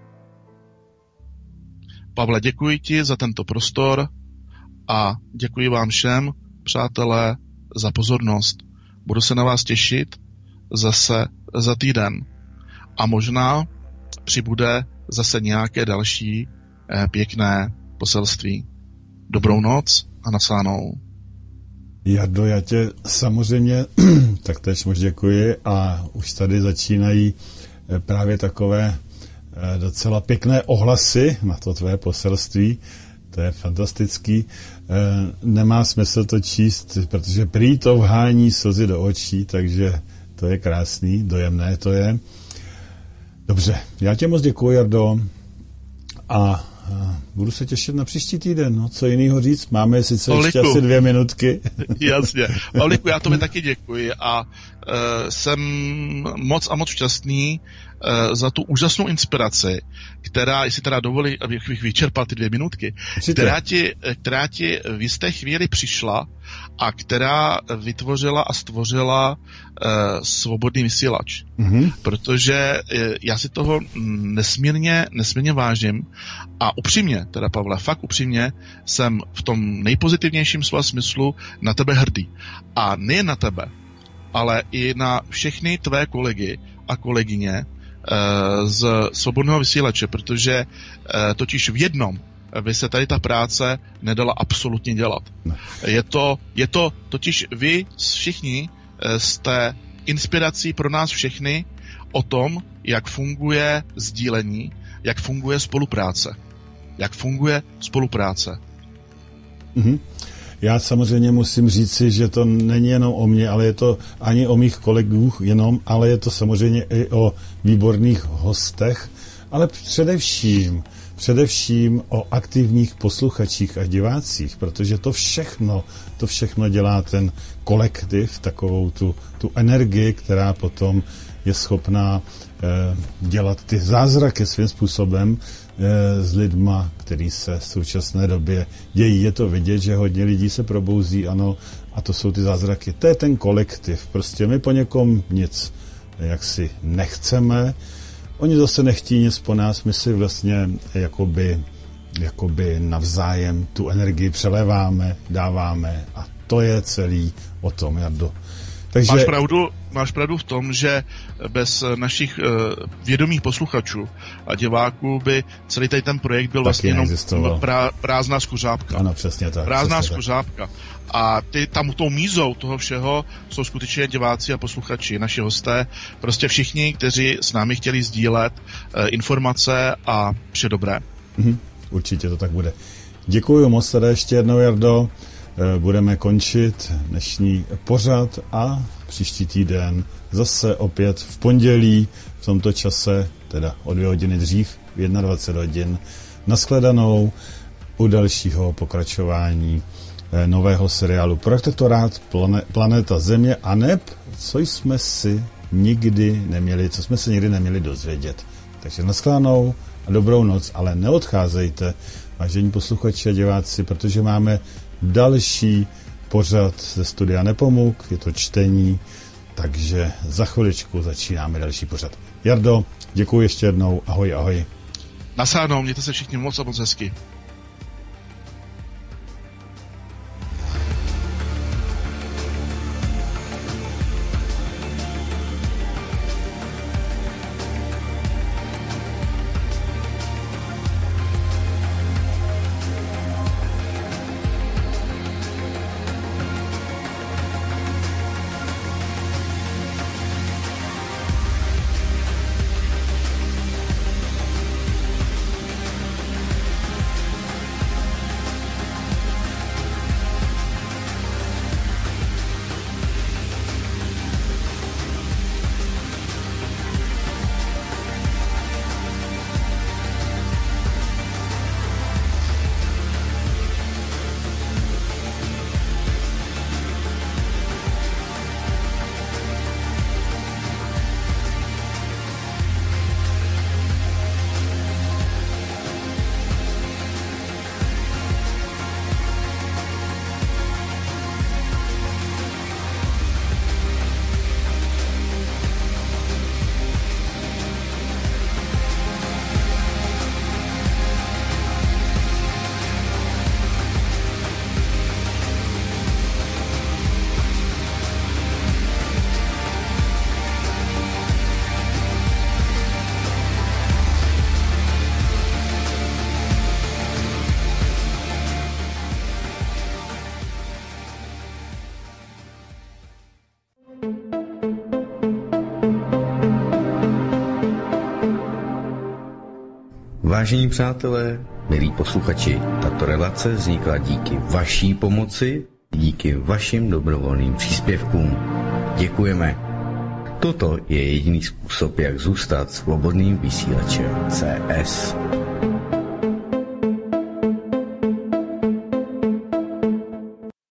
Pavle, děkuji ti za tento prostor a děkuji vám všem, přátelé, za pozornost. Budu se na vás těšit zase za týden. A možná přibude zase nějaké další eh, pěkné poselství. Dobrou noc a naslánou. Jardo, já tě samozřejmě taktéž moc děkuji a už tady začínají právě takové docela pěkné ohlasy na to tvé poselství. To je fantastický. Nemá smysl to číst, protože prý to vhání slzy do očí, takže to je krásný, dojemné to je. Dobře, já tě moc děkuji, Jardo, a budu se těšit na příští týden. No, co jiného říct? Máme sice Pavlíku. Ještě asi dvě minutky. Jasně. Pavlíku, já tobě taky děkuji a jsem moc a moc šťastný za tu úžasnou inspiraci, která, jestli teda dovolí, abych vyčerpal ty dvě minutky, která ti, která ti v jisté chvíli přišla a která vytvořila a stvořila uh, svobodný vysílač. Mm-hmm. Protože uh, já si toho nesmírně, nesmírně vážím a upřímně, teda Pavle, fakt upřímně, jsem v tom nejpozitivnějším slova smyslu na tebe hrdý. A nejen na tebe, ale i na všechny tvé kolegy a kolegyně uh, z svobodného vysílače, protože uh, totiž v jednom by se tady ta práce nedala absolutně dělat. No. Je to, je to totiž vy všichni jste inspirací pro nás všechny o tom, jak funguje sdílení, jak funguje spolupráce. Jak funguje spolupráce. Mhm. Já samozřejmě musím říci, že to není jenom o mně, ale je to ani o mých kolegů jenom, ale je to samozřejmě i o výborných hostech, ale především Především o aktivních posluchačích a divácích, protože to všechno, to všechno dělá ten kolektiv, takovou tu, tu energii, která potom je schopná eh, dělat ty zázraky svým způsobem eh, s lidma, který se v současné době dějí. Je to vidět, že hodně lidí se probouzí, ano, a to jsou ty zázraky. To je ten kolektiv. Prostě my po někom nic jaksi nechceme, oni zase nechtí nic po nás, my si vlastně jakoby, jakoby navzájem tu energii přeléváme, dáváme a to je celý o tom, Jardo. Takže... Máš pravdu, máš pravdu v tom, že bez našich uh, vědomých posluchačů a diváků by celý tady ten projekt byl vlastně jenom prá, prázdná skuřápka. Ano, přesně tak. Prázdná přesně skuřápka. Tak. A ty tam tou mízou toho všeho jsou skutečně diváci a posluchači, naši hosté, prostě všichni, kteří s námi chtěli sdílet uh, informace a vše dobré. Mhm, určitě to tak bude. Děkuji moc teda ještě jednou, Jardo. Budeme končit dnešní pořad a příští týden zase opět v pondělí v tomto čase, teda o dvě hodiny dřív, v dvacet jedna hodin, nashledanou u dalšího pokračování nového seriálu Protektorát Planeta Země a neb, co jsme si nikdy neměli, co jsme si nikdy neměli dozvědět. Takže nashledanou a dobrou noc, ale neodcházejte, vážení posluchači a diváci, protože máme další pořad ze studia Nepomuk, je to čtení, takže za chviličku začínáme další pořad. Jardo, děkuji ještě jednou, ahoj, ahoj. Nasánou, mějte se všichni moc a moc hezky. Vážení přátelé, milí posluchači, tato relace vznikla díky vaší pomoci, díky vašim dobrovolným příspěvkům. Děkujeme. Toto je jediný způsob, jak zůstat svobodným vysílačem C S.